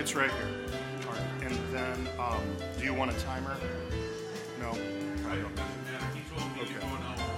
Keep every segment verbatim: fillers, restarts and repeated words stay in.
It's right here. All right. And then, um, do you want a timer? No? I don't matter. He told me Okay. to go an hour.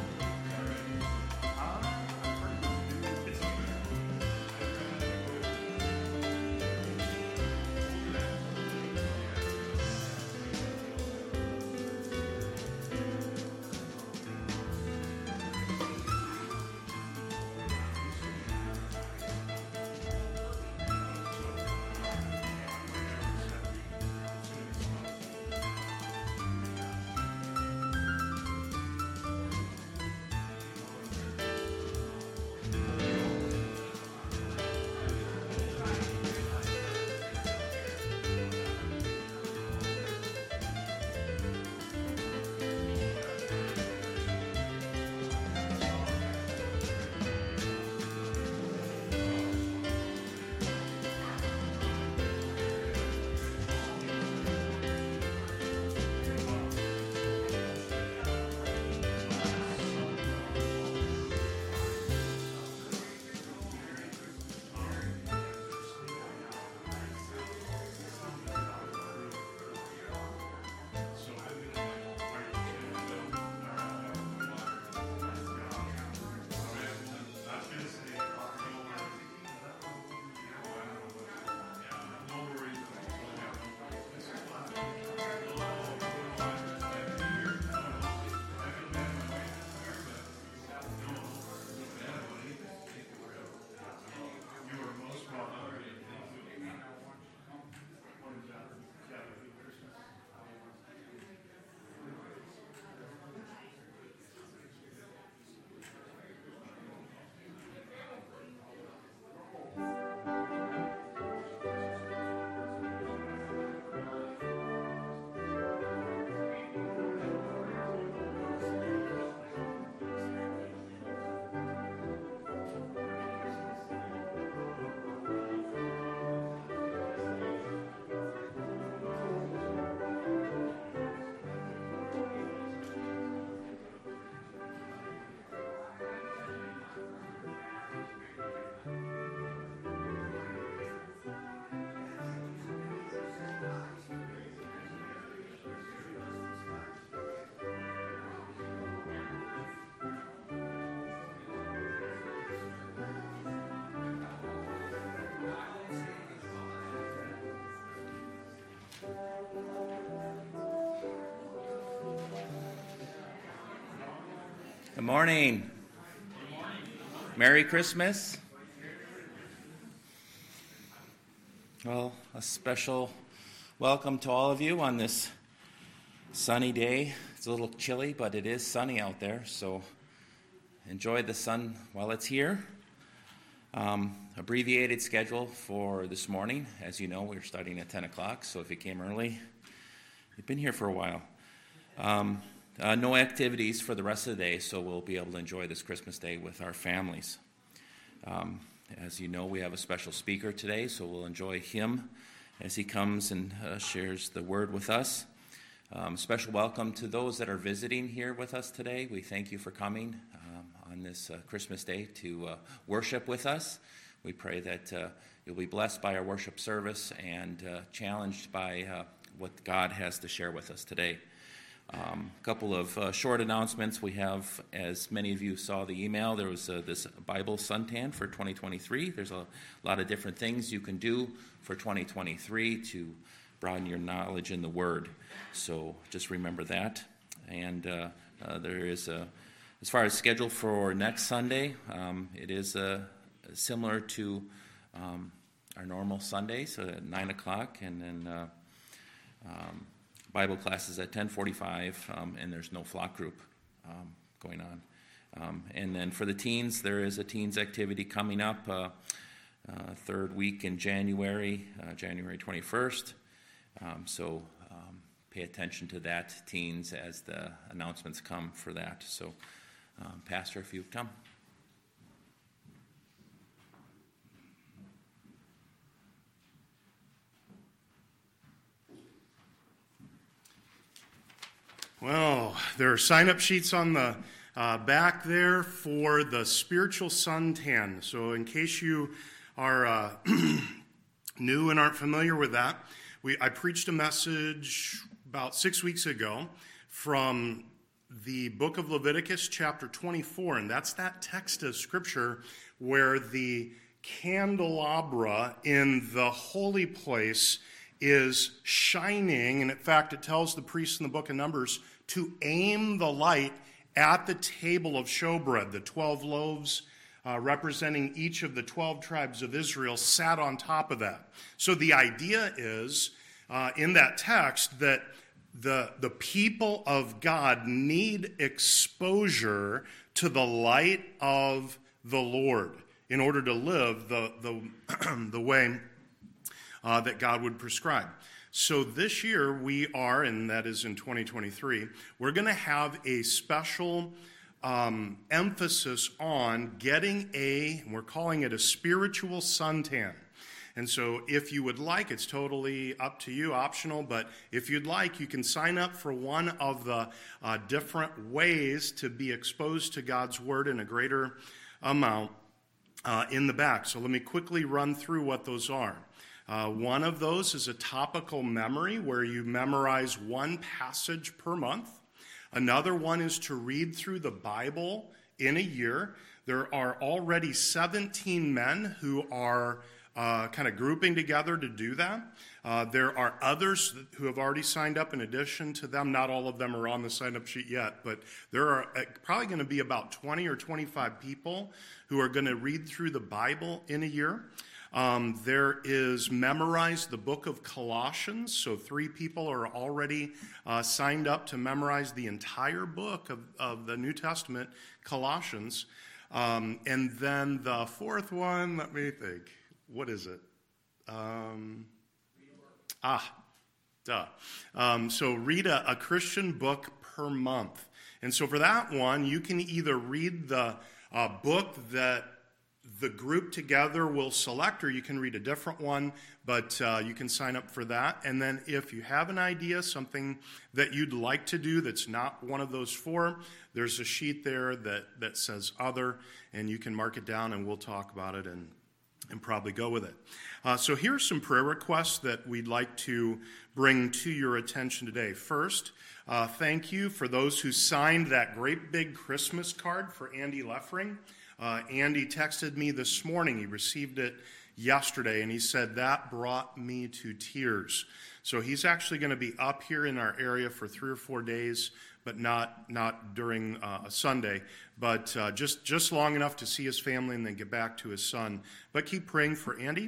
Good morning. Merry Christmas. Well, a special welcome to all of you on this sunny day. It's a little chilly, but it is sunny out there, so enjoy the sun while it's here. Um, abbreviated schedule for this morning. As you know, we're starting at ten o'clock, so if you came early, you've been here for a while. Um, uh, no activities for the rest of the day, so we'll be able to enjoy this Christmas day with our families. Um, as you know, we have a special speaker today, so we'll enjoy him as he comes and uh, shares the word with us. Um, special welcome to those that are visiting here with us today. We thank you for coming um, on this uh, Christmas day to uh, worship with us. We pray that uh, you'll be blessed by our worship service and uh, challenged by uh, what God has to share with us today. A um, couple of uh, short announcements. We have, as many of you saw the email, there was uh, this Bible suntan for twenty twenty-three. There's a lot of different things you can do for twenty twenty-three to broaden your knowledge in the Word. So just remember that. And uh, uh, there is, a, as far as schedule for next Sunday, um, it is uh, similar to um, our normal Sundays at nine o'clock, and then uh, um, Bible classes at ten forty-five, um, and there's no flock group um, going on. Um, and then for the teens, there is a teens activity coming up uh, uh, third week in January, uh, January twenty-first. Um, so um, pay attention to that, teens, as the announcements come for that. So, um, Pastor, if you come. Well, there are sign-up sheets on the uh, back there for the spiritual suntan. So in case you are uh, new and aren't familiar with that, we I preached a message about six weeks ago from the book of Leviticus, chapter twenty-four, and that's that text of Scripture where the candelabra in the holy place is shining, and in fact, it tells the priests in the book of Numbers to aim the light at the table of showbread. The twelve loaves uh, representing each of the twelve tribes of Israel sat on top of that. So the idea is, uh, in that text, that the, the people of God need exposure to the light of the Lord in order to live the, the, the way uh, that God would prescribe. So this year we are, and that is in twenty twenty-three, we're going to have a special um, emphasis on getting a, we're calling it a spiritual suntan. And so if you would like, it's totally up to you, optional, but if you'd like, you can sign up for one of the uh, different ways to be exposed to God's Word in a greater amount uh, in the back. So let me quickly run through what those are. Uh, one of those is a topical memory where you memorize one passage per month. Another one is to read through the Bible in a year. There are already seventeen men who are uh, kind of grouping together to do that. Uh, there are others who have already signed up in addition to them. Not all of them are on the sign-up sheet yet, but there are probably going to be about twenty or twenty-five people who are going to read through the Bible in a year. Um, there is memorize the book of Colossians, so three people are already uh, signed up to memorize the entire book of, of the New Testament, Colossians. Um, and then the fourth one, let me think, what is it? Um, ah, duh. Um, so read a, a Christian book per month. And so for that one, you can either read the uh, book that the group together will select, or you can read a different one, but uh, you can sign up for that. And then if you have an idea, something that you'd like to do that's not one of those four, there's a sheet there that, that says other, and you can mark it down and we'll talk about it and, and probably go with it. Uh, so here are some prayer requests that we'd like to bring to your attention today. First, uh, thank you for those who signed that great big Christmas card for Andy Leffering. Uh, Andy texted me this morning. He received it yesterday, and he said, that brought me to tears. So he's actually going to be up here in our area for three or four days, but not not during uh, a Sunday, but uh, just, just long enough to see his family and then get back to his son. But keep praying for Andy.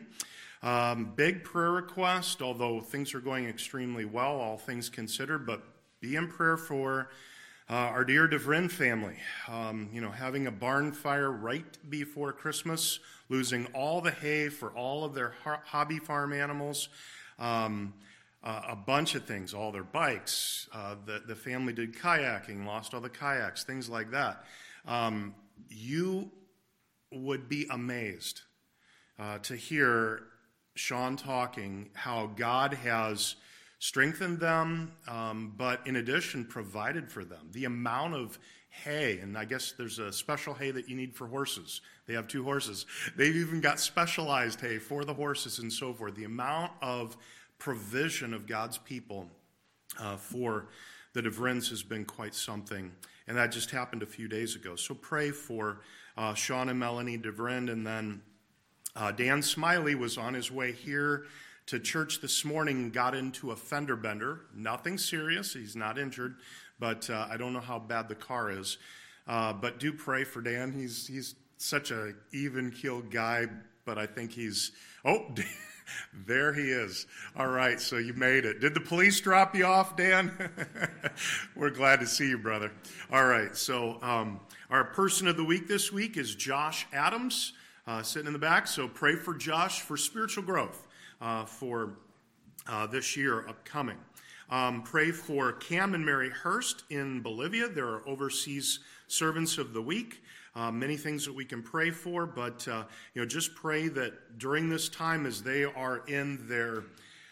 Um, big prayer request, although things are going extremely well, all things considered, but be in prayer for Uh, our dear DeVrin family, um, you know, having a barn fire right before Christmas, losing all the hay for all of their ho- hobby farm animals, um, uh, a bunch of things, all their bikes. Uh, the, the family did kayaking, lost all the kayaks, things like that. Um, you would be amazed uh, to hear Sean talking how God has strengthened them, um, but in addition, provided for them. The amount of hay, and I guess there's a special hay that you need for horses. They have two horses. They've even got specialized hay for the horses and so forth. The amount of provision of God's people uh, for the DeVrins has been quite something, and that just happened a few days ago. So pray for uh, Sean and Melanie DeVrin, and then uh, Dan Smiley was on his way here to church this morning, got into a fender bender. Nothing serious. He's not injured, but uh, I don't know how bad the car is. Uh, but do pray for Dan. He's he's such a even-keeled guy, but I think he's... Oh, there he is. All right, so you made it. Did the police drop you off, Dan? We're glad to see you, brother. All right, so um, our person of the week this week is Josh Adams, uh, sitting in the back. So pray for Josh for spiritual growth. Uh, for uh, this year upcoming. Um, pray for Cam and Mary Hurst in Bolivia. They're overseas servants of the week. Uh, many things that we can pray for, but uh, you know, just pray that during this time as they are in their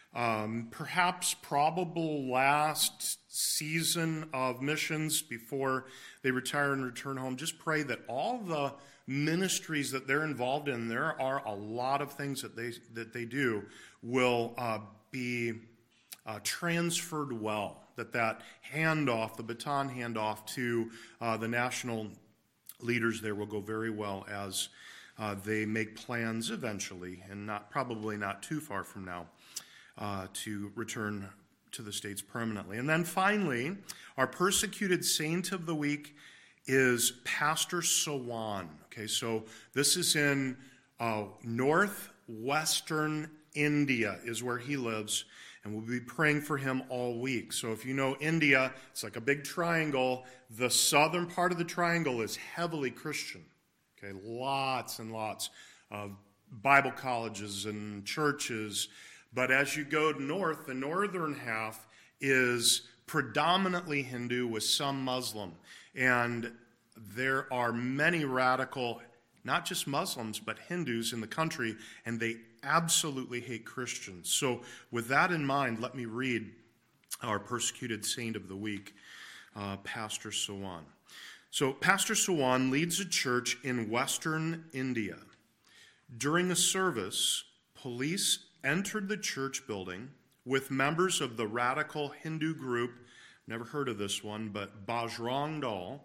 um, perhaps probable last season of missions before they retire and return home, just pray that all the ministries that they're involved in, there are a lot of things that they that they do will uh, be uh, transferred well. That that handoff, the baton handoff to uh, the national leaders there will go very well as uh, they make plans eventually, and not probably not too far from now, uh, to return to the States permanently. And then finally, our persecuted saint of the week is Pastor Sawan. Okay, so this is in uh, northwestern India is where he lives, and we'll be praying for him all week. So if you know India, it's like a big triangle. The southern part of the triangle is heavily Christian. Okay, lots and lots of Bible colleges and churches. But as you go north, the northern half is predominantly Hindu with some Muslim. And there are many radical, not just Muslims, but Hindus in the country, and they absolutely hate Christians. So with that in mind, let me read our persecuted saint of the week, uh, Pastor Sawan. So Pastor Sawan leads a church in western India. During a service, police entered the church building with members of the radical Hindu group, never heard of this one, but Bajrang Dal.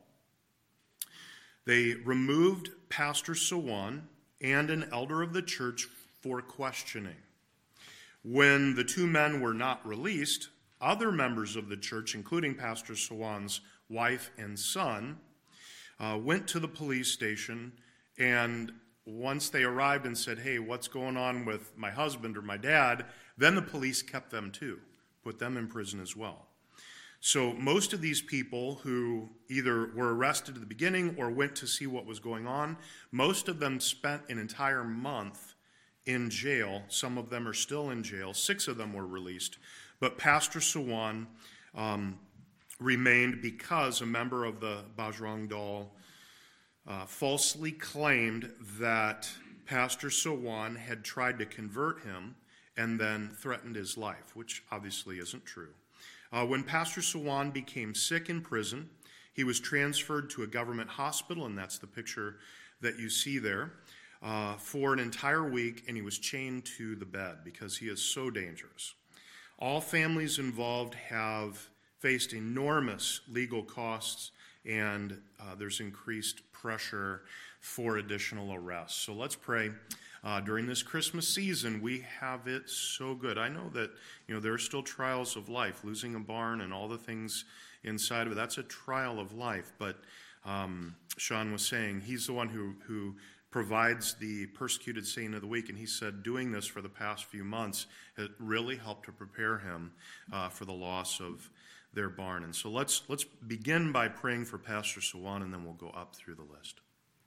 They removed Pastor Sawan and an elder of the church for questioning. When the two men were not released, other members of the church, including Pastor Sawan's wife and son, uh, went to the police station, and once they arrived and said, hey, what's going on with my husband or my dad, then the police kept them too, put them in prison as well. So most of these people who either were arrested at the beginning or went to see what was going on, most of them spent an entire month in jail. Some of them are still in jail. Six of them were released. But Pastor Sawan um, remained because a member of the Bajrang Dal Uh, falsely claimed that Pastor Sawan had tried to convert him and then threatened his life, which obviously isn't true. Uh, when Pastor Sawan became sick in prison, he was transferred to a government hospital, and that's the picture that you see there, uh, for an entire week, and he was chained to the bed because he is so dangerous. All families involved have faced enormous legal costs, and uh, there's increased pressure for additional arrests. So let's pray. Uh, during this Christmas season, we have it so good. I know that, you know, there are still trials of life, losing a barn and all the things inside of it. That's a trial of life. But um, Sean was saying he's the one who, who provides the persecuted saint of the week, and he said doing this for the past few months has really helped to prepare him uh, for the loss of their barn. And so let's let's begin by praying for Pastor Sawan, and then we'll go up through the list.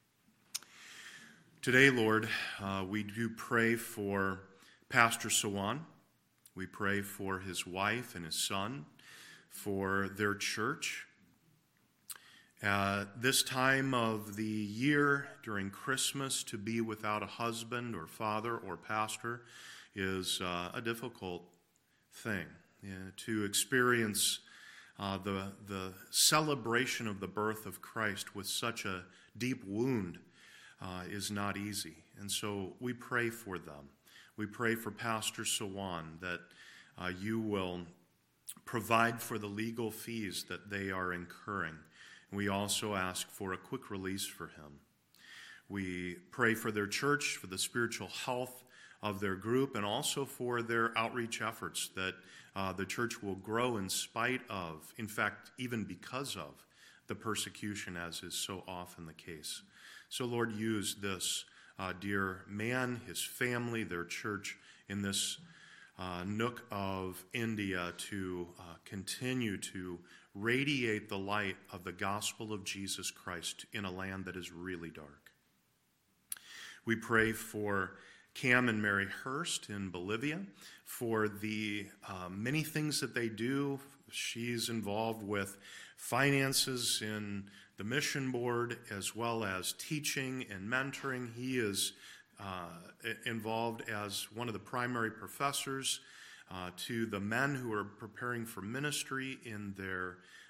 Today, Lord, uh, we do pray for Pastor Sawan. We pray for his wife and his son, for their church. Uh, this time of the year, during Christmas, to be without a husband or father or pastor is uh, a difficult thing. Yeah, to experience Uh, the the celebration of the birth of Christ with such a deep wound uh, is not easy. And so we pray for them. We pray for Pastor Sawan that uh, you will provide for the legal fees that they are incurring. And we also ask for a quick release for him. We pray for their church, for the spiritual health of their group, and also for their outreach efforts, that uh, the church will grow in spite of, in fact, even because of, the persecution, as is so often the case. So, Lord, use this uh, dear man, his family, their church in this uh, nook of India to uh, continue to radiate the light of the gospel of Jesus Christ in a land that is really dark. We pray for Cam and Mary Hurst in Bolivia, for the uh, many things that they do. She's involved with finances in the mission board, as well as teaching and mentoring. He is uh, involved as one of the primary professors uh, to the men who are preparing for ministry in their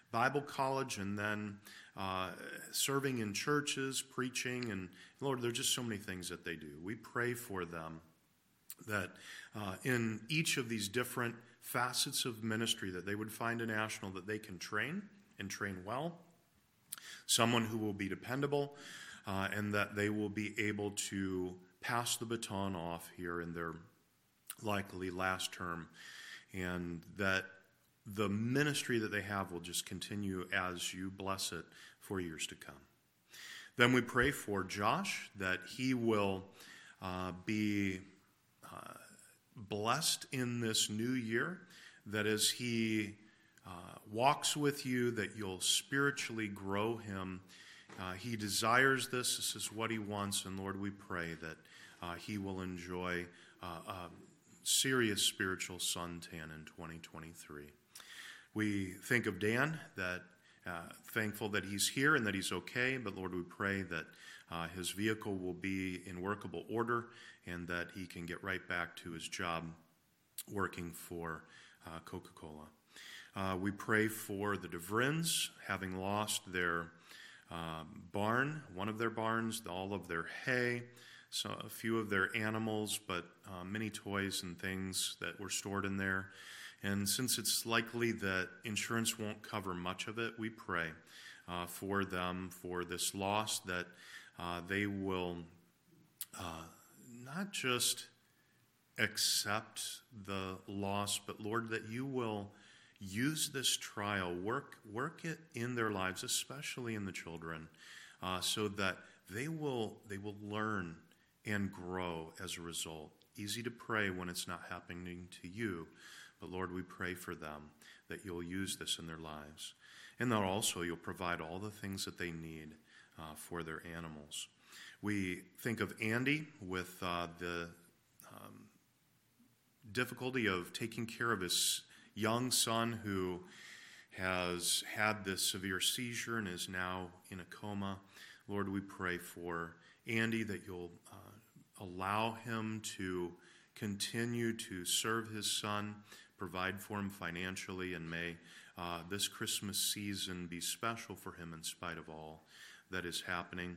Bible college and then uh, serving in churches, preaching, and Lord, there are just so many things that they do. We pray for them that uh, in each of these different facets of ministry that they would find a national that they can train and train well, someone who will be dependable, uh, and that they will be able to pass the baton off here in their likely last term, and that the ministry that they have will just continue as you bless it for years to come. Then we pray for Josh, that he will uh, be uh, blessed in this new year, that as he uh, walks with you, that you'll spiritually grow him. Uh, he desires this. This is what he wants, and Lord, we pray that uh, he will enjoy uh, a serious spiritual suntan in twenty twenty-three. We think of Dan, that uh, thankful that he's here and that he's okay, but Lord, we pray that uh, his vehicle will be in workable order and that he can get right back to his job working for uh, Coca-Cola. Uh, we pray for the DeVrins, having lost their uh, barn, one of their barns, all of their hay, so a few of their animals, but uh, many toys and things that were stored in there. And since it's likely that insurance won't cover much of it, we pray uh, for them, for this loss, that uh, they will uh, not just accept the loss, but Lord, that you will use this trial, work work it in their lives, especially in the children, uh, so that they will they will learn and grow as a result. Easy to pray when it's not happening to you, but Lord, we pray for them that you'll use this in their lives, and that also you'll provide all the things that they need uh, for their animals. We think of Andy with uh, the um, difficulty of taking care of his young son who has had this severe seizure and is now in a coma. Lord, we pray for Andy that you'll uh, allow him to continue to serve his son, provide for him financially, and may uh, this Christmas season be special for him in spite of all that is happening.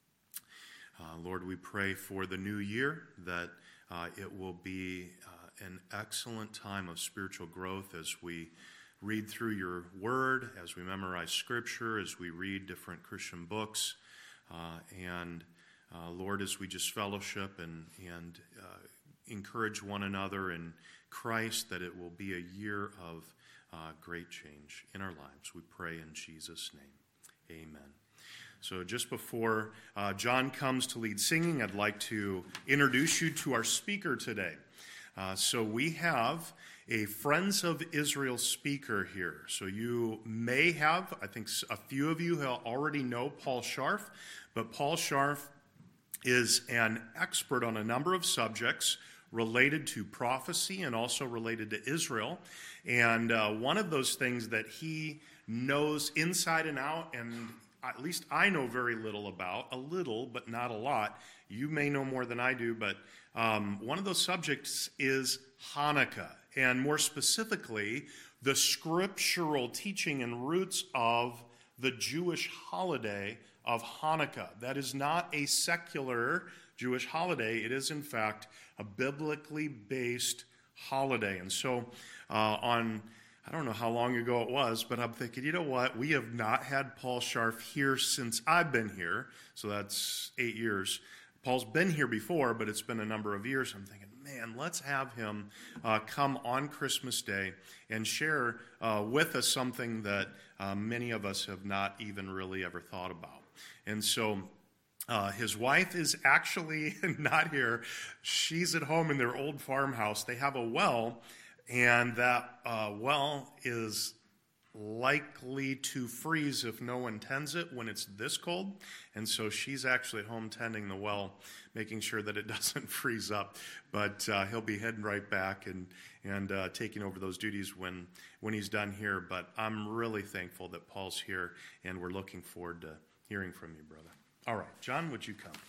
Uh, Lord, we pray for the new year, that uh, it will be uh, an excellent time of spiritual growth as we read through your word, as we memorize scripture, as we read different Christian books, uh, and uh, Lord, as we just fellowship and, and uh, encourage one another in Christ, that it will be a year of uh, great change in our lives. We pray in Jesus' name. Amen. So just before uh, John comes to lead singing, I'd like to introduce you to our speaker today. Uh, so we have a Friends of Israel speaker here. So you may have, I think a few of you already know Paul Scharf, but Paul Scharf is an expert on a number of subjects related to prophecy and also related to Israel. And uh, one of those things that he knows inside and out, and at least I know very little about, a little, but not a lot. You may know more than I do, but um, one of those subjects is Hanukkah, and more specifically, the scriptural teaching and roots of the Jewish holiday of Hanukkah. That is not a secular Jewish holiday. It is, in fact, a biblically based holiday. And so uh, on... I don't know how long ago it was, but I'm thinking, you know what? We have not had Paul Scharf here since I've been here, so that's eight years. Paul's been here before, but it's been a number of years. I'm thinking, man, let's have him uh, come on Christmas Day and share uh, with us something that uh, many of us have not even really ever thought about. And so uh, his wife is actually not here. She's at home in their old farmhouse. They have a well, and that uh, well is likely to freeze if no one tends it when it's this cold. And so she's actually at home tending the well, making sure that it doesn't freeze up. But uh, he'll be heading right back and, and uh, taking over those duties when, when he's done here. But I'm really thankful that Paul's here, and we're looking forward to hearing from you, brother. All right, John, would you come?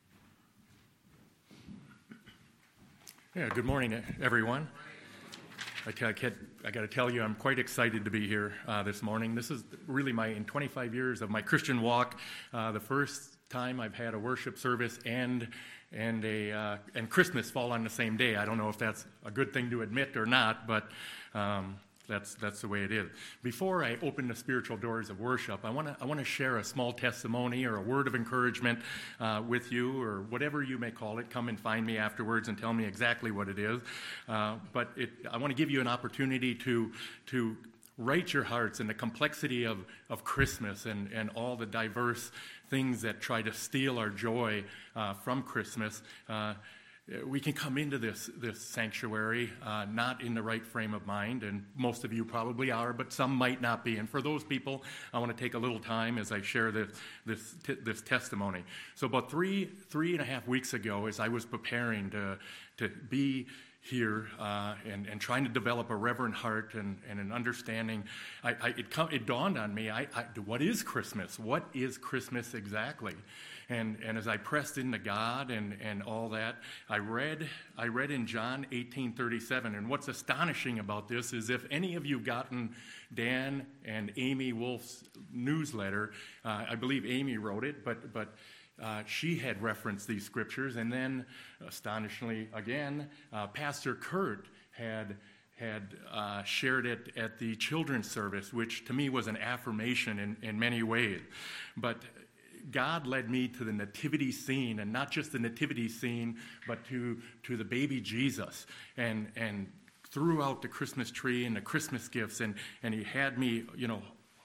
Yeah, good morning, everyone. I, tell, I got to tell you, I'm quite excited to be here uh, this morning. This is really my, in twenty-five years of my Christian walk, uh, the first time I've had a worship service and and a uh, and Christmas fall on the same day. I don't know if that's a good thing to admit or not, but um, that's that's the way it is. Before I open the spiritual doors of worship, I want to I want to share a small testimony or a word of encouragement uh, with you, or whatever you may call it. Come and find me afterwards and tell me exactly what it is. Uh, but it, I want to give you an opportunity to to. right your hearts in the complexity of, of Christmas and, and all the diverse things that try to steal our joy uh, from Christmas. Uh, we can come into this, this sanctuary uh, not in the right frame of mind, and most of you probably are, but some might not be. And for those people, I want to take a little time as I share this, this, t- this testimony. So about three, three and a half weeks ago, as I was preparing to, to be here uh, and, and trying to develop a reverent heart and, and an understanding, I, I, it, come, it dawned on me, I, I, what is Christmas? What is Christmas exactly? And, and as I pressed into God and, and all that, I read I read in John eighteen thirty-seven, and what's astonishing about this is if any of you have gotten Dan and Amy Wolf's newsletter, uh, I believe Amy wrote it, but but Uh, she had referenced these scriptures, and then, astonishingly again, uh, Pastor Kurt had had uh, shared it at the children's service, which to me was an affirmation in, in many ways. But God led me to the nativity scene, and not just the nativity scene, but to to the baby Jesus, and and throughout the Christmas tree and the Christmas gifts, and and He had me, you know,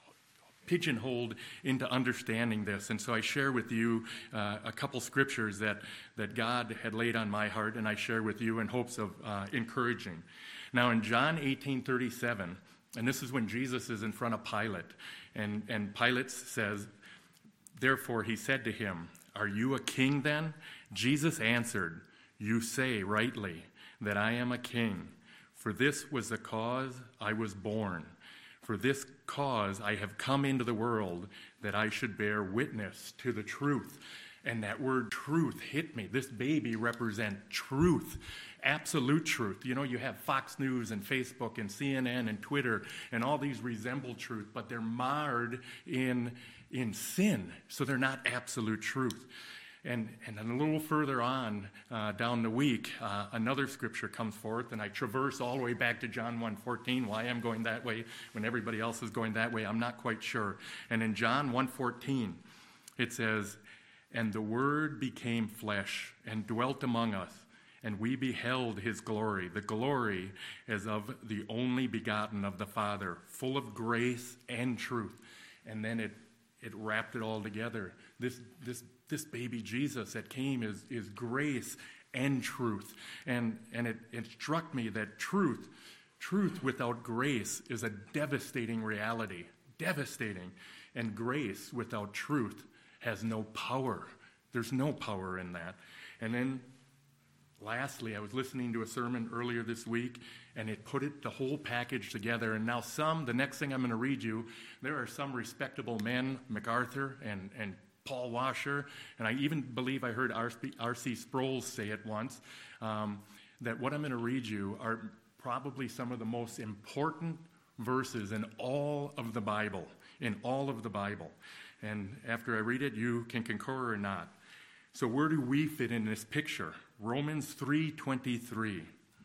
pigeonholed into understanding this. And so I share with you uh, a couple scriptures that, that God had laid on my heart, and I share with you in hopes of uh, encouraging. Now in John eighteen thirty-seven, and this is when Jesus is in front of Pilate, and, and Pilate says, "Therefore he said to him, 'Are you a king then?' Jesus answered, 'You say rightly that I am a king. For this was the cause I was born. For this cause I have come into the world, that I should bear witness to the truth.'" And that word truth hit me. This baby represents truth, absolute truth. You know, you have Fox News and Facebook and C N N and Twitter, and all these resemble truth, but they're marred in, in sin, so they're not absolute truth. And, and then a little further on uh, down the week, uh, another scripture comes forth, and I traverse all the way back to John one fourteen. Why I'm going that way when everybody else is going that way, I'm not quite sure. And in John one fourteen, it says, "And the Word became flesh and dwelt among us, and we beheld his glory, the glory as of the only begotten of the Father, full of grace and truth." And then it, it wrapped it all together. This this This baby Jesus that came is, is grace and truth. And, and it, it struck me that truth, truth without grace is a devastating reality. Devastating. And grace without truth has no power. There's no power in that. And then lastly, I was listening to a sermon earlier this week, and it put it, the whole package together. And now some, the next thing I'm going to read you, there are some respectable men, MacArthur and, and Paul Washer, and I even believe I heard R C Sproul say it once, um, that what I'm going to read you are probably some of the most important verses in all of the Bible, in all of the Bible. And after I read it, you can concur or not. So where do we fit in this picture? Romans three twenty-three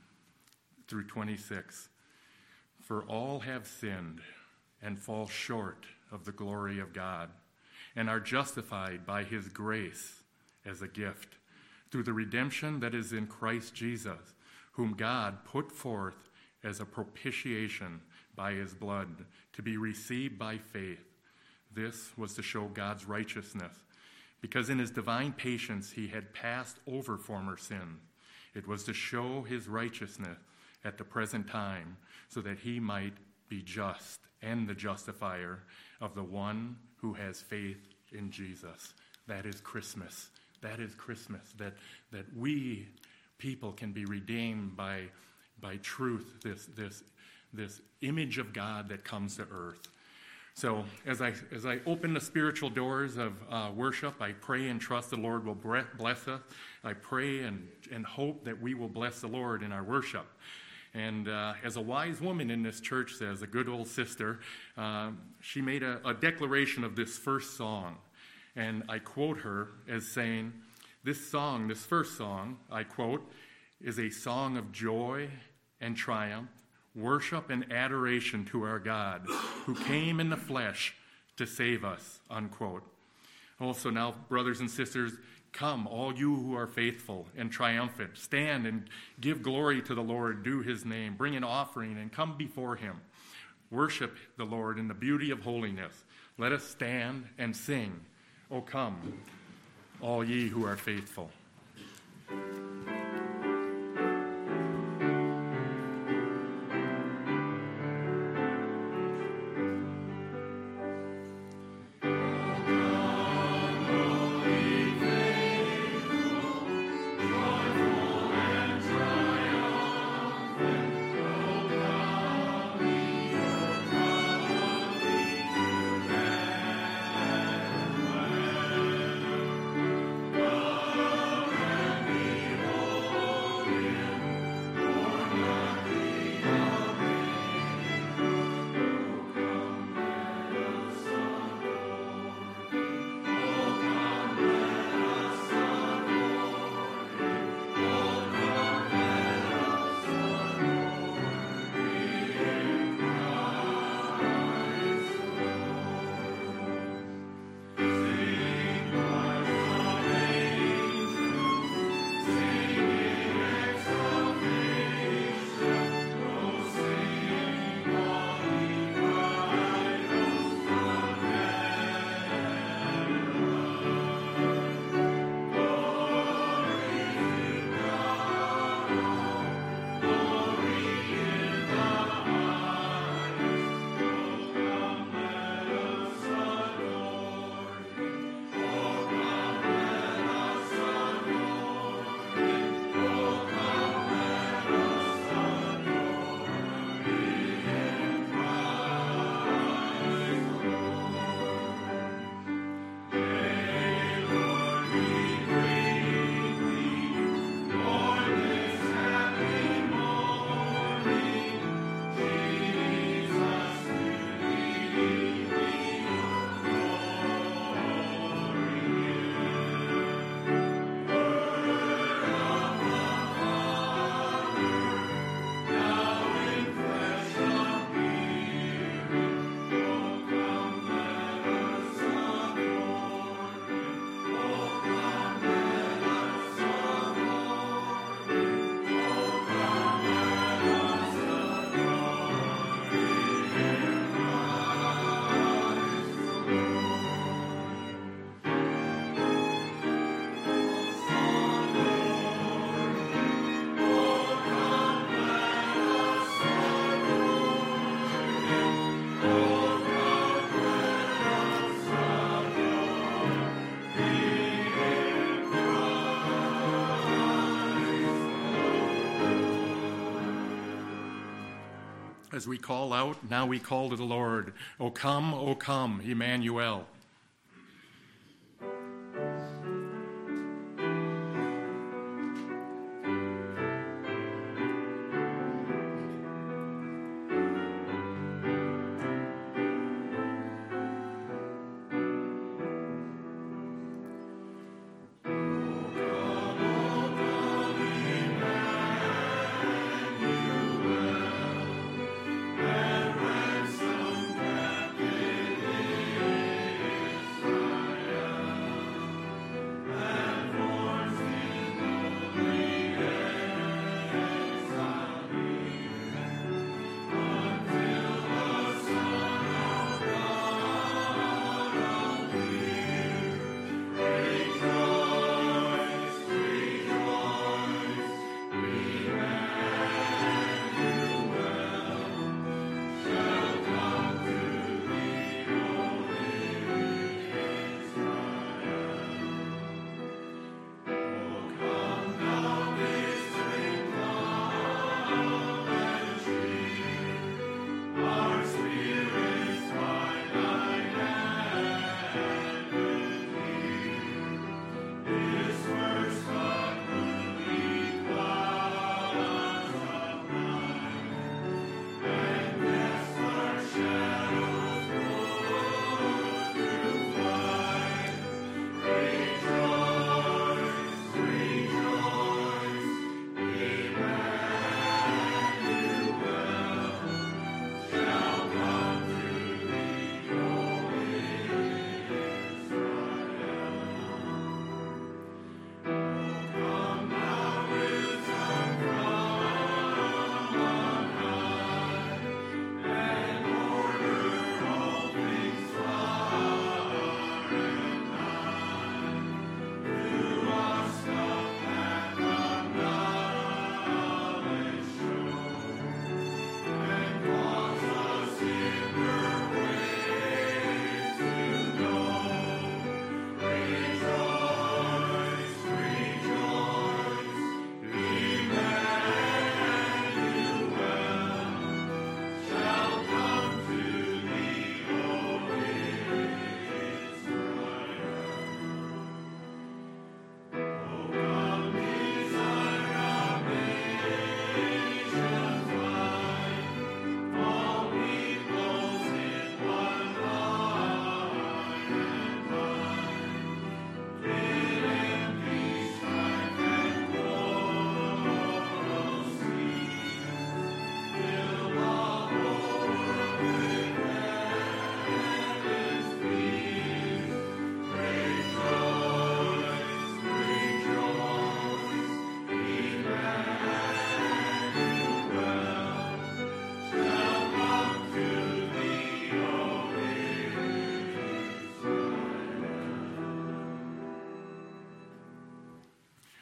through twenty-six. "For all have sinned and fall short of the glory of God, and are justified by his grace as a gift, through the redemption that is in Christ Jesus, whom God put forth as a propitiation by his blood, to be received by faith. This was to show God's righteousness, because in his divine patience he had passed over former sins. It was to show his righteousness at the present time, so that he might be just and the justifier of the one who has faith in Jesus." That is Christmas. That is Christmas. That that we people can be redeemed by by truth. This this this image of God that comes to earth. So as I as I open the spiritual doors of uh, worship, I pray and trust the Lord will bless us. I pray and and hope that we will bless the Lord in our worship. And uh, as a wise woman in this church says, a good old sister, uh, she made a, a declaration of this first song. And I quote her as saying, this song, this first song, I quote, is a song of joy and triumph, worship and adoration to our God, who came in the flesh to save us, unquote. Also now, brothers and sisters, come, all you who are faithful and triumphant, stand and give glory to the Lord, do his name, bring an offering and come before him. Worship the Lord in the beauty of holiness. Let us stand and sing, O come, all ye who are faithful. As we call out, now we call to the Lord, O come, O come, Emmanuel.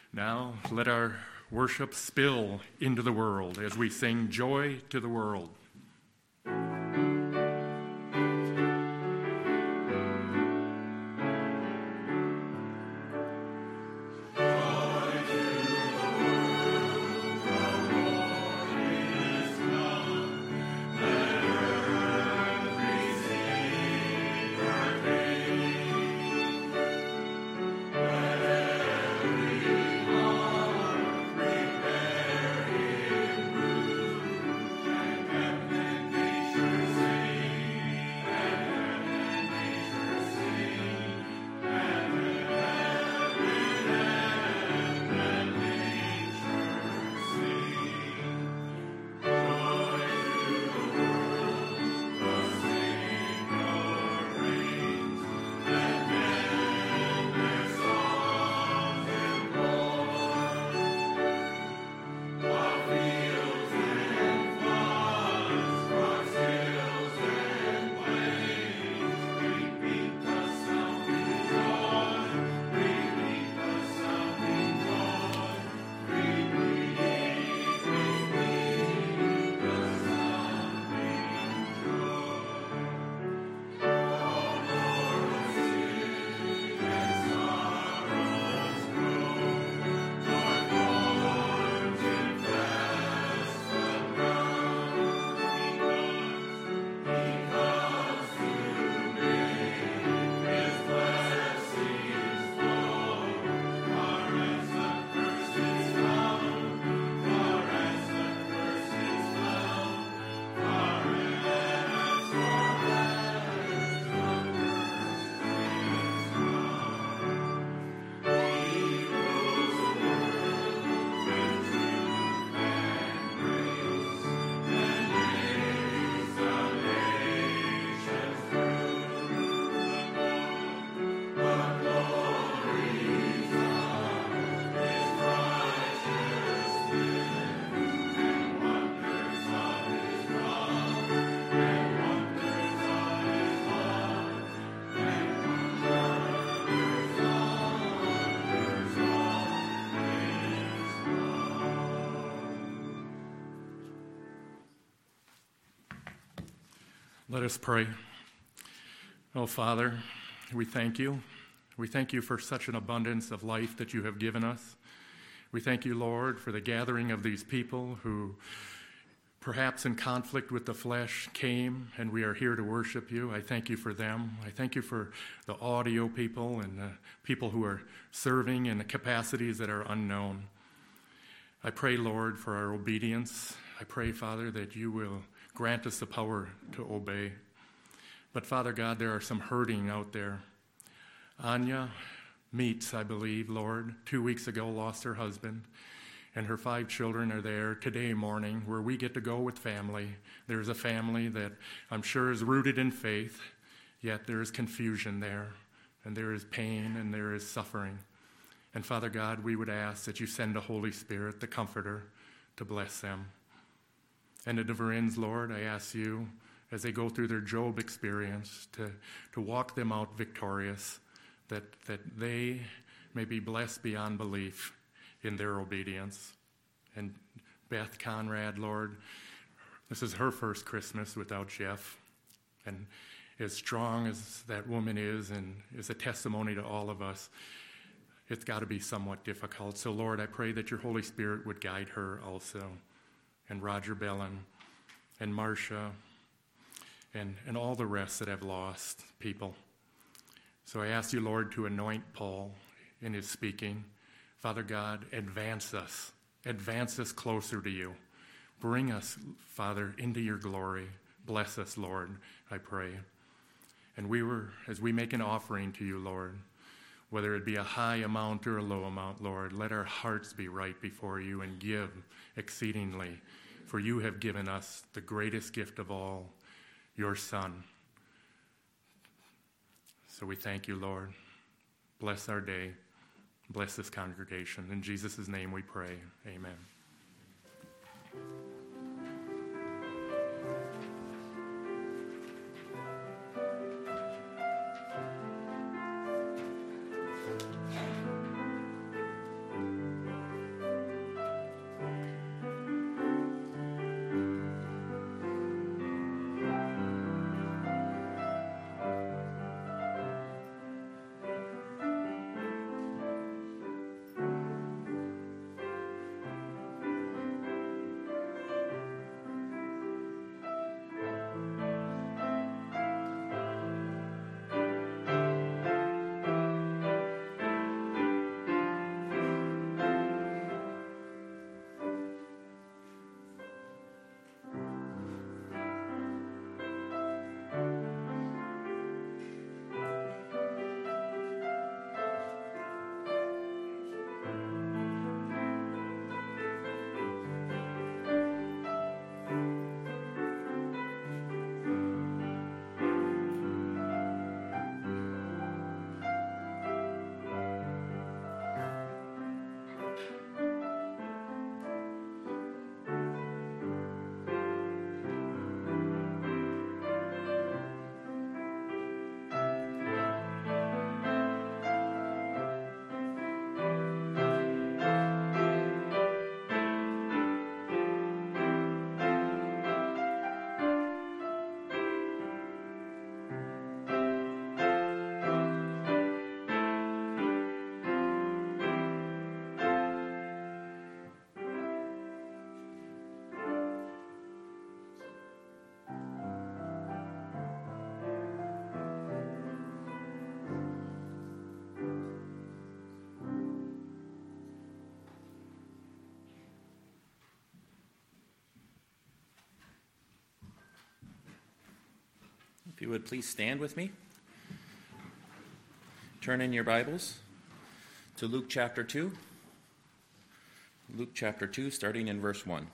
Now let our worship spill into the world as we sing Joy to the World. Let us pray. Oh, Father, we thank you. We thank you for such an abundance of life that you have given us. We thank you, Lord, for the gathering of these people who, perhaps in conflict with the flesh, came, and we are here to worship you. I thank you for them. I thank you for the audio people and the people who are serving in the capacities that are unknown. I pray, Lord, for our obedience. I pray, Father, that you will grant us the power to obey. But, Father God, there are some hurting out there. Anya Meets, I believe, Lord, two weeks ago lost her husband, and her five children are there today morning where we get to go with family. There's a family that I'm sure is rooted in faith, yet there is confusion there, and there is pain, and there is suffering. And, Father God, we would ask that you send the Holy Spirit, the Comforter, to bless them. And the Deverins, Lord, I ask you, as they go through their Job experience, to, to walk them out victorious, that, that they may be blessed beyond belief in their obedience. And Beth Conrad, Lord, this is her first Christmas without Jeff. And as strong as that woman is and is a testimony to all of us, it's got to be somewhat difficult. So, Lord, I pray that your Holy Spirit would guide her also. And Roger Bellin, and Marcia, and, and all the rest that have lost people. So I ask you, Lord, to anoint Paul in his speaking. Father God, advance us. Advance us closer to you. Bring us, Father, into your glory. Bless us, Lord, I pray. And we were, as we make an offering to you, Lord, whether it be a high amount or a low amount, Lord, let our hearts be right before you and give exceedingly. For you have given us the greatest gift of all, your Son. So we thank you, Lord. Bless our day. Bless this congregation. In Jesus' name we pray. Amen. If you would please stand with me. Turn in your Bibles to Luke chapter two. Luke chapter two, starting in verse one.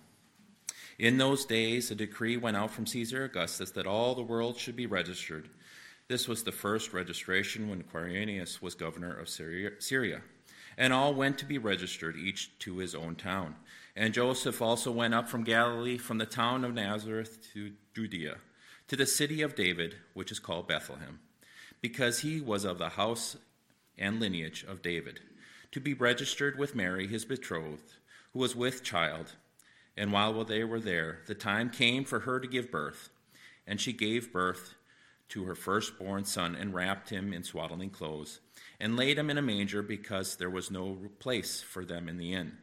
In those days, a decree went out from Caesar Augustus that all the world should be registered. This was the first registration when Quirinius was governor of Syria. And all went to be registered, each to his own town. And Joseph also went up from Galilee, from the town of Nazareth to Judea, to the city of David, which is called Bethlehem, because he was of the house and lineage of David, to be registered with Mary, his betrothed, who was with child. And while they were there, the time came for her to give birth. And she gave birth to her firstborn son, and wrapped him in swaddling clothes, and laid him in a manger, because there was no place for them in the inn.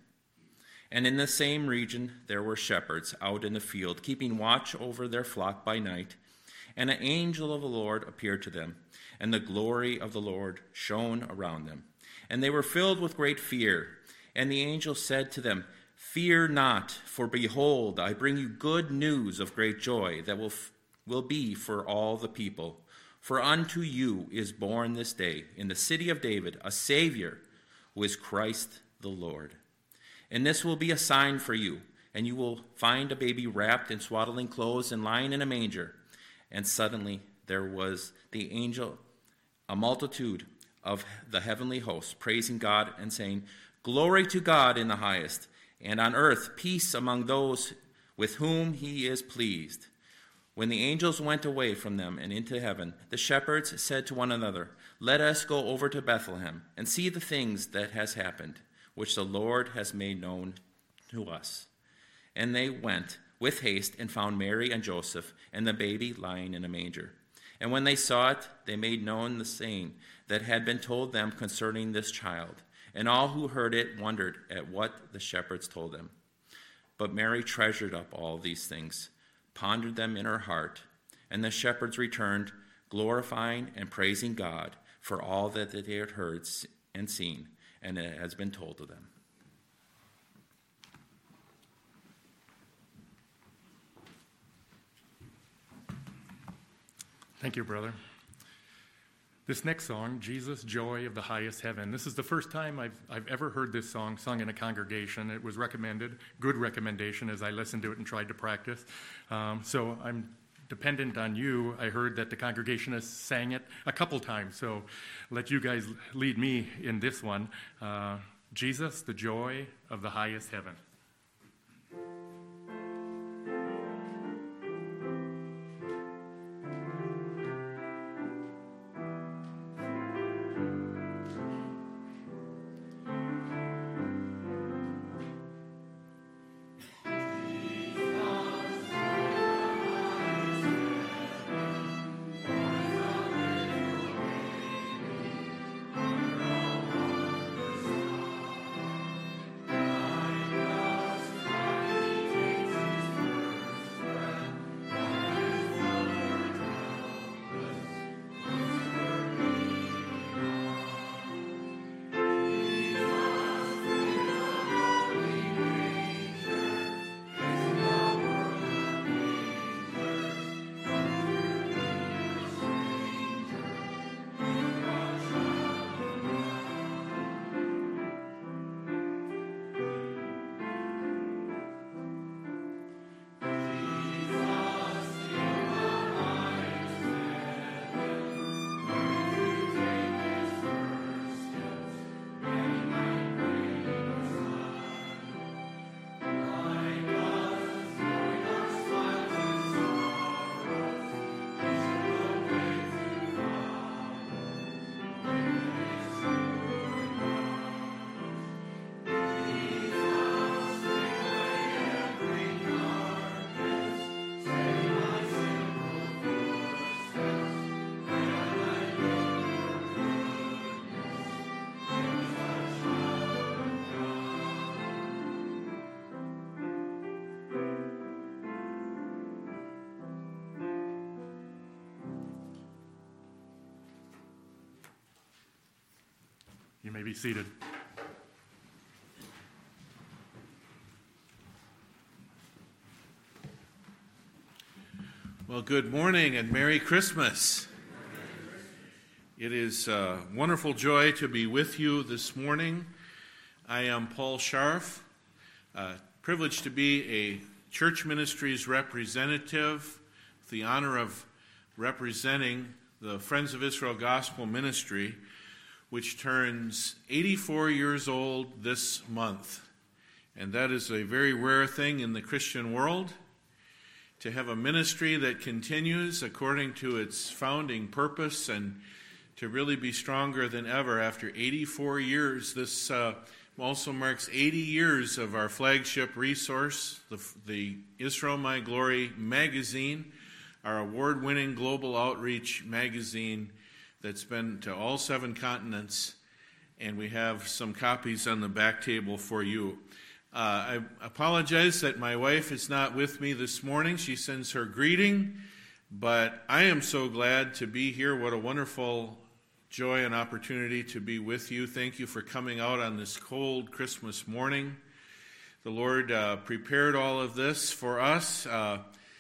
And in the same region there were shepherds out in the field, keeping watch over their flock by night. And an angel of the Lord appeared to them, and the glory of the Lord shone around them. And they were filled with great fear. And the angel said to them, Fear not, for behold, I bring you good news of great joy that will, f- will be for all the people. For unto you is born this day in the city of David a Savior, who is Christ the Lord. And this will be a sign for you, and you will find a baby wrapped in swaddling clothes and lying in a manger. And suddenly there was the angel, a multitude of the heavenly hosts, praising God and saying, Glory to God in the highest, and on earth peace among those with whom he is pleased. When the angels went away from them and into heaven, the shepherds said to one another, Let us go over to Bethlehem and see the things that has happened, which the Lord has made known to us. And they went with haste and found Mary and Joseph and the baby lying in a manger. And when they saw it, they made known the saying that had been told them concerning this child. And all who heard it wondered at what the shepherds told them. But Mary treasured up all these things, pondered them in her heart. And the shepherds returned, glorifying and praising God for all that they had heard and seen, and it has been told to them. Thank you, brother. This next song, Jesus, Joy of the Highest Heaven, this is the first time I've, I've ever heard this song sung in a congregation. It was recommended, good recommendation, as I listened to it and tried to practice. Um, so I'm dependent on you. I heard that the congregationists sang it a couple times, so let you guys lead me in this one. Uh, Jesus, the Joy of the Highest Heaven. You may be seated. Well, good morning and Merry Christmas. It is a wonderful joy to be with you this morning. I am Paul Scharf, uh, privileged to be a church ministries representative, with the honor of representing the Friends of Israel Gospel Ministry, which turns eighty-four years old this month. And that is a very rare thing in the Christian world, to have a ministry that continues according to its founding purpose and to really be stronger than ever after eighty-four years. This uh, also marks eighty years of our flagship resource, the, the Israel My Glory magazine, our award-winning global outreach magazine that's been to all seven continents, and we have some copies on the back table for you. Uh, I apologize that my wife is not with me this morning. She sends her greeting, but I am so glad to be here. What a wonderful joy and opportunity to be with you. Thank you for coming out on this cold Christmas morning. The Lord uh, prepared all of this for us. Uh,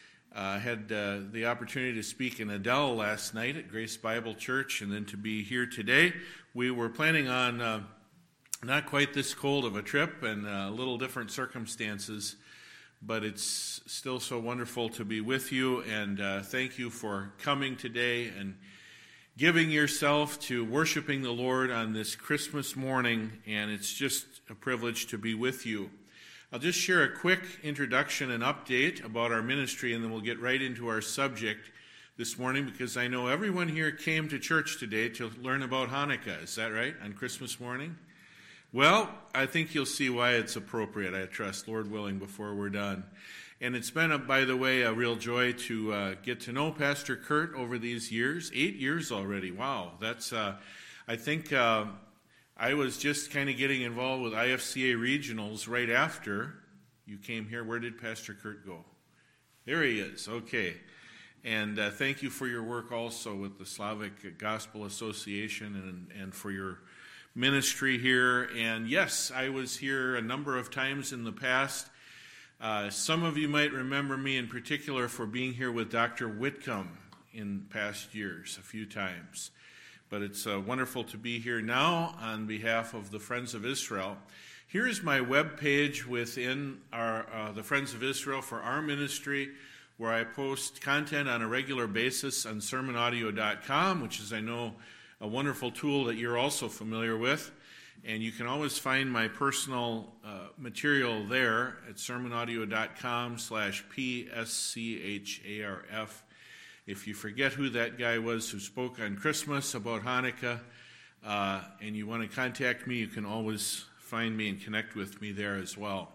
I had uh, the opportunity to speak in Adele last night at Grace Bible Church and then to be here today. We were planning on uh, not quite this cold of a trip and a uh, little different circumstances, but it's still so wonderful to be with you, and uh, thank you for coming today and giving yourself to worshiping the Lord on this Christmas morning, and it's just a privilege to be with you. I'll just share a quick introduction and update about our ministry, and then we'll get right into our subject this morning, because I know everyone here came to church today to learn about Hanukkah. Is that right, on Christmas morning? Well, I think you'll see why it's appropriate, I trust, Lord willing, before we're done. And it's been, a, by the way, a real joy to uh, get to know Pastor Kurt over these years. Eight years already. Wow. That's, uh, I think uh, I was just kind of getting involved with I F C A regionals right after you came here. Where did Pastor Kurt go? There he is. Okay. And uh, thank you for your work also with the Slavic Gospel Association and, and for your ministry here. And yes, I was here a number of times in the past. Uh, some of you might remember me in particular for being here with Doctor Whitcomb in past years a few times. But it's uh, wonderful to be here now on behalf of the Friends of Israel. Here's my web page within our uh, the Friends of Israel for our ministry, where I post content on a regular basis on sermon audio dot com, which is, I know, a wonderful tool that you're also familiar with. And you can always find my personal uh, material there at sermon audio dot com slash P S C H A R F. If you forget who that guy was who spoke on Christmas about Hanukkah, uh, and you want to contact me, you can always find me and connect with me there as well.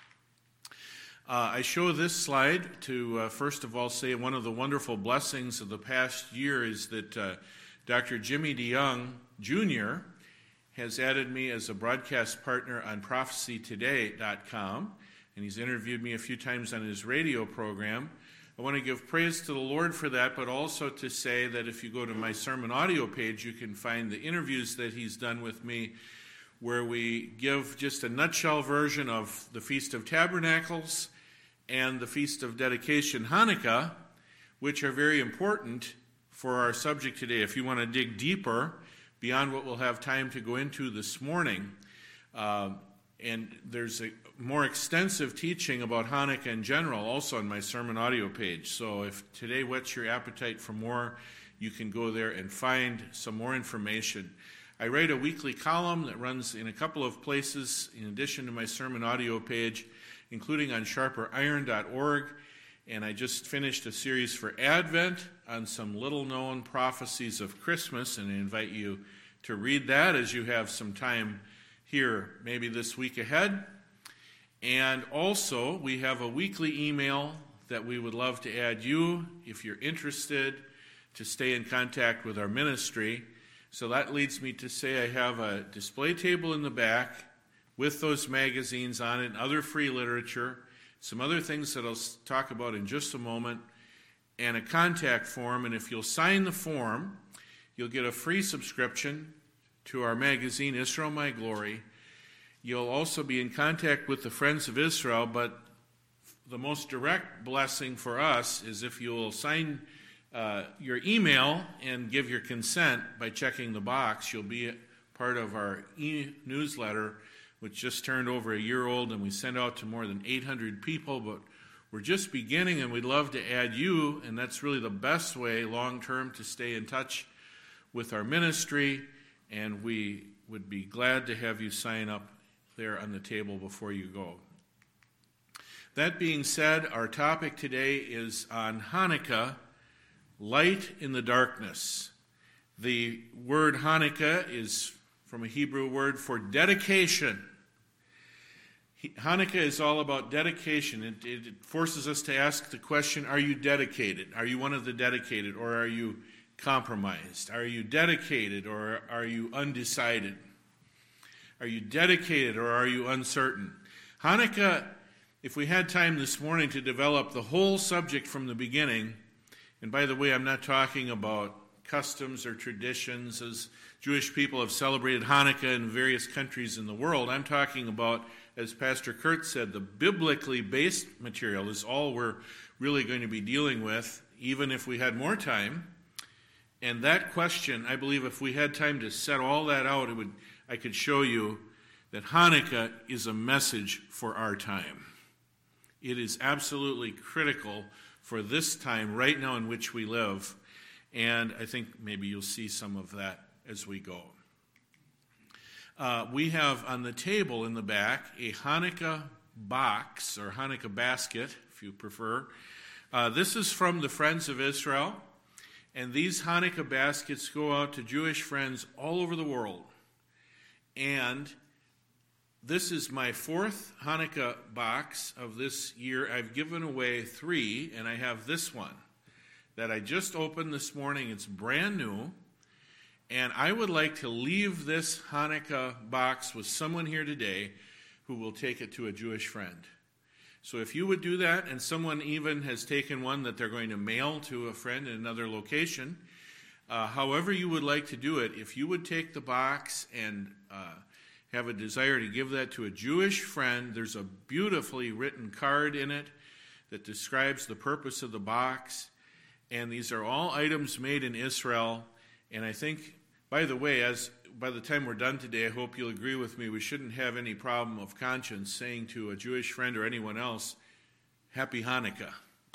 Uh, I show this slide to, uh, first of all, say one of the wonderful blessings of the past year is that uh, Doctor Jimmy DeYoung, Junior, has added me as a broadcast partner on prophecy today dot com, and he's interviewed me a few times on his radio program. I want to give praise to the Lord for that, but also to say that if you go to my sermon audio page, you can find the interviews that he's done with me, where we give just a nutshell version of the Feast of Tabernacles and the Feast of Dedication, Hanukkah, which are very important for our subject today. If you want to dig deeper beyond what we'll have time to go into this morning, uh, and there's a more extensive teaching about Hanukkah in general also on my sermon audio page. So if today whets your appetite for more, you can go there and find some more information. I write a weekly column that runs in a couple of places in addition to my sermon audio page, including on sharper iron dot org. And I just finished a series for Advent on some little-known prophecies of Christmas, and I invite you to read that as you have some time here, maybe this week ahead. And also, we have a weekly email that we would love to add you, if you're interested, to stay in contact with our ministry. So that leads me to say I have a display table in the back with those magazines on it and other free literature, some other things that I'll talk about in just a moment, and a contact form. And if you'll sign the form, you'll get a free subscription to our magazine, Israel My Glory. You'll also be in contact with the Friends of Israel, but the most direct blessing for us is if you'll sign uh, your email and give your consent by checking the box. You'll be part of our e-newsletter, which just turned over a year old, and we send out to more than eight hundred people, but we're just beginning, and we'd love to add you, and that's really the best way long-term to stay in touch with our ministry, and we would be glad to have you sign up there on the table before you go. That being said, our topic today is on Hanukkah, light in the darkness. The word Hanukkah is from a Hebrew word for dedication. Hanukkah is all about dedication. It, it forces us to ask the question, are you dedicated? Are you one of the dedicated, or are you compromised? Are you dedicated, or are you undecided? Are you dedicated, or are you uncertain? Hanukkah, if we had time this morning to develop the whole subject from the beginning, and by the way, I'm not talking about customs or traditions as Jewish people have celebrated Hanukkah in various countries in the world. I'm talking about, as Pastor Kurt said, the biblically based material is all we're really going to be dealing with, even if we had more time. And that question, I believe if we had time to set all that out, it would, I could show you that Hanukkah is a message for our time. It is absolutely critical for this time right now in which we live. And I think maybe you'll see some of that as we go. Uh, we have on the table in the back a Hanukkah box, or Hanukkah basket, if you prefer. Uh, this is from the Friends of Israel, and these Hanukkah baskets go out to Jewish friends all over the world. And this is my fourth Hanukkah box of this year. I've given away three, and I have this one that I just opened this morning. It's brand new. And I would like to leave this Hanukkah box with someone here today who will take it to a Jewish friend. So if you would do that, and someone even has taken one that they're going to mail to a friend in another location, uh, however you would like to do it, if you would take the box and uh, have a desire to give that to a Jewish friend, there's a beautifully written card in it that describes the purpose of the box. And these are all items made in Israel. And I think, by the way, as by the time we're done today, I hope you'll agree with me, we shouldn't have any problem of conscience saying to a Jewish friend or anyone else, Happy Hanukkah.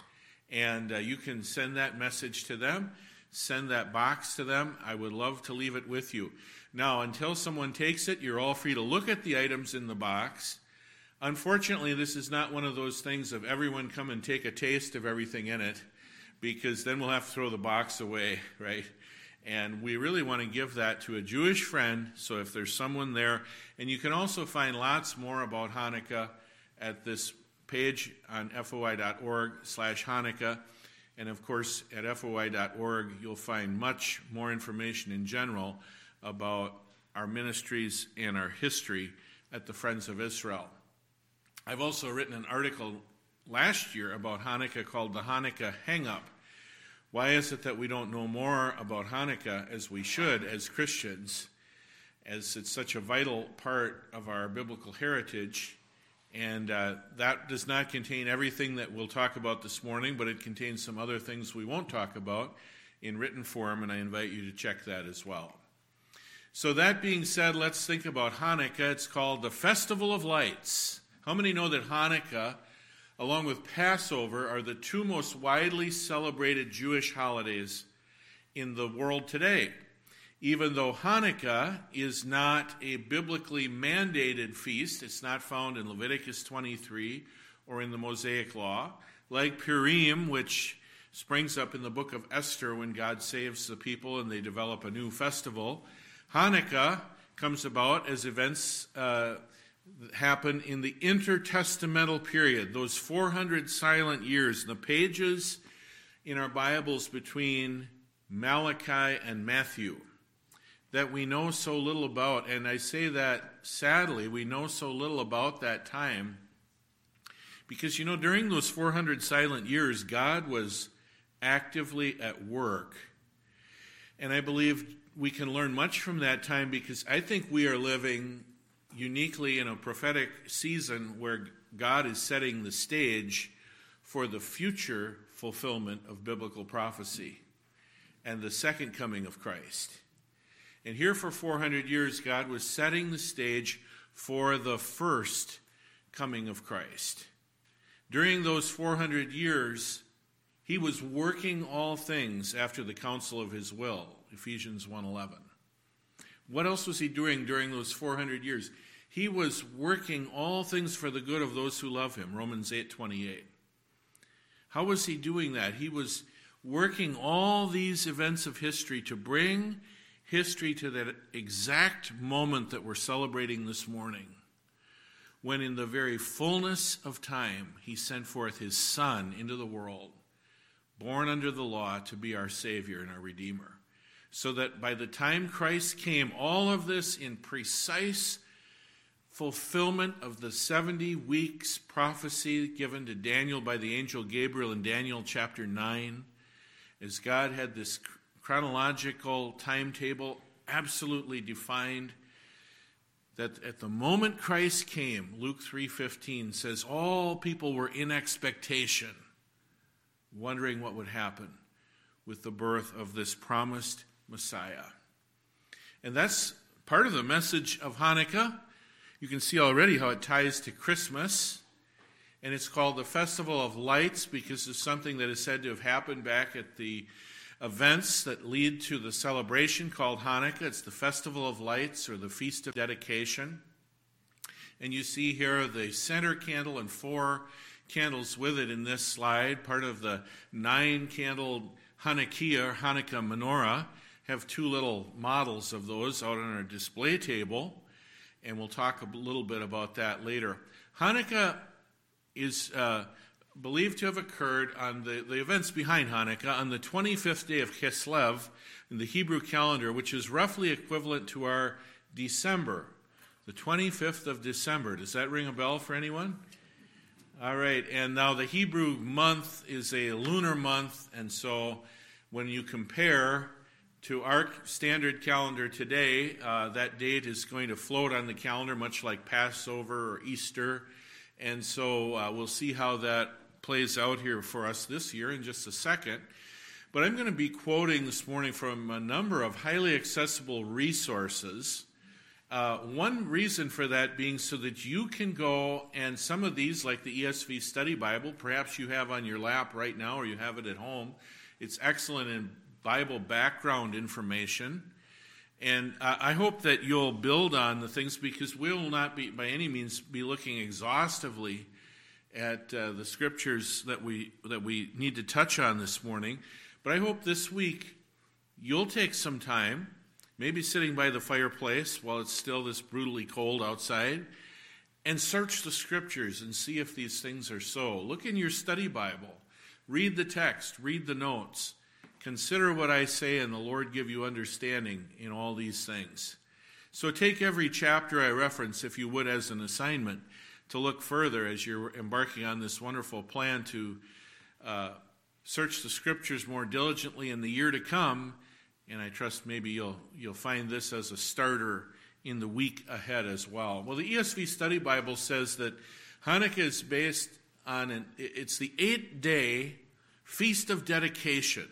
And uh, you can send that message to them, send that box to them. I would love to leave it with you. Now, until someone takes it, you're all free to look at the items in the box. Unfortunately, this is not one of those things of everyone come and take a taste of everything in it, because then we'll have to throw the box away, right? And we really want to give that to a Jewish friend, so if there's someone there. And you can also find lots more about Hanukkah at this page on F O I dot org slash Hanukkah. And of course, at F O I dot org, you'll find much more information in general about our ministries and our history at the Friends of Israel. I've also written an article last year about Hanukkah called the Hanukkah Hang-Up. Why is it that we don't know more about Hanukkah as we should as Christians, as it's such a vital part of our biblical heritage? And uh, that does not contain everything that we'll talk about this morning, but it contains some other things we won't talk about in written form, and I invite you to check that as well. So that being said, let's think about Hanukkah. It's called the Festival of Lights. How many know that Hanukkah, along with Passover, are the two most widely celebrated Jewish holidays in the world today? Even though Hanukkah is not a biblically mandated feast, it's not found in Leviticus twenty-three or in the Mosaic Law, like Purim, which springs up in the book of Esther when God saves the people and they develop a new festival. Hanukkah comes about as events uh, happen in the intertestamental period, those four hundred silent years, the pages in our Bibles between Malachi and Matthew that we know so little about. And I say that sadly, we know so little about that time because, you know, during those four hundred silent years, God was actively at work. And I believe we can learn much from that time because I think we are living uniquely in a prophetic season where God is setting the stage for the future fulfillment of biblical prophecy and the second coming of Christ. And here for four hundred years, God was setting the stage for the first coming of Christ. During those four hundred years, he was working all things after the counsel of his will, Ephesians one eleven. What else was he doing during those four hundred years? He was working all things for the good of those who love him, Romans eight twenty-eight. How was he doing that? He was working all these events of history to bring history to that exact moment that we're celebrating this morning, when in the very fullness of time, he sent forth his Son into the world, born under the law to be our Savior and our Redeemer. So that by the time Christ came, all of this in precise fulfillment of the seventy weeks prophecy given to Daniel by the angel Gabriel in Daniel chapter nine, as God had this chronological timetable absolutely defined, that at the moment Christ came, Luke three fifteen says, all people were in expectation, wondering what would happen with the birth of this promised Messiah. And that's part of the message of Hanukkah. You can see already how it ties to Christmas. And it's called the Festival of Lights because it's something that is said to have happened back at the events that lead to the celebration called Hanukkah. It's the Festival of Lights, or the Feast of Dedication. And you see here the center candle and four candles with it in this slide, part of the nine-candle Hanukkah, or Hanukkah menorah. Have two little models of those out on our display table, and we'll talk a little bit about that later. Hanukkah is uh, believed to have occurred on the, the events behind Hanukkah on the twenty-fifth day of Kislev in the Hebrew calendar, which is roughly equivalent to our December, the twenty-fifth of December. Does that ring a bell for anyone? All right, and now the Hebrew month is a lunar month, and so when you compare to our standard calendar today, uh, that date is going to float on the calendar, much like Passover or Easter. And so uh, we'll see how that plays out here for us this year in just a second. But I'm going to be quoting this morning from a number of highly accessible resources. Uh, one reason for that being so that you can go, and some of these, like the E S V Study Bible, perhaps you have on your lap right now or you have it at home. It's excellent in Bible background information. And uh, I hope that you'll build on the things, because we will not be, by any means, be looking exhaustively at uh, the scriptures that we that we need to touch on this morning. But I hope this week you'll take some time, maybe sitting by the fireplace while it's still this brutally cold outside, and search the scriptures and see if these things are so. Look in your study Bible. Read the text. Read the notes. Consider what I say, and the Lord give you understanding in all these things. So take every chapter I reference, if you would, as an assignment to look further as you're embarking on this wonderful plan to uh, search the scriptures more diligently in the year to come. And I trust maybe you'll you'll find this as a starter in the week ahead as well. Well, the E S V Study Bible says that Hanukkah is based on an it's the eight-day Feast of Dedication.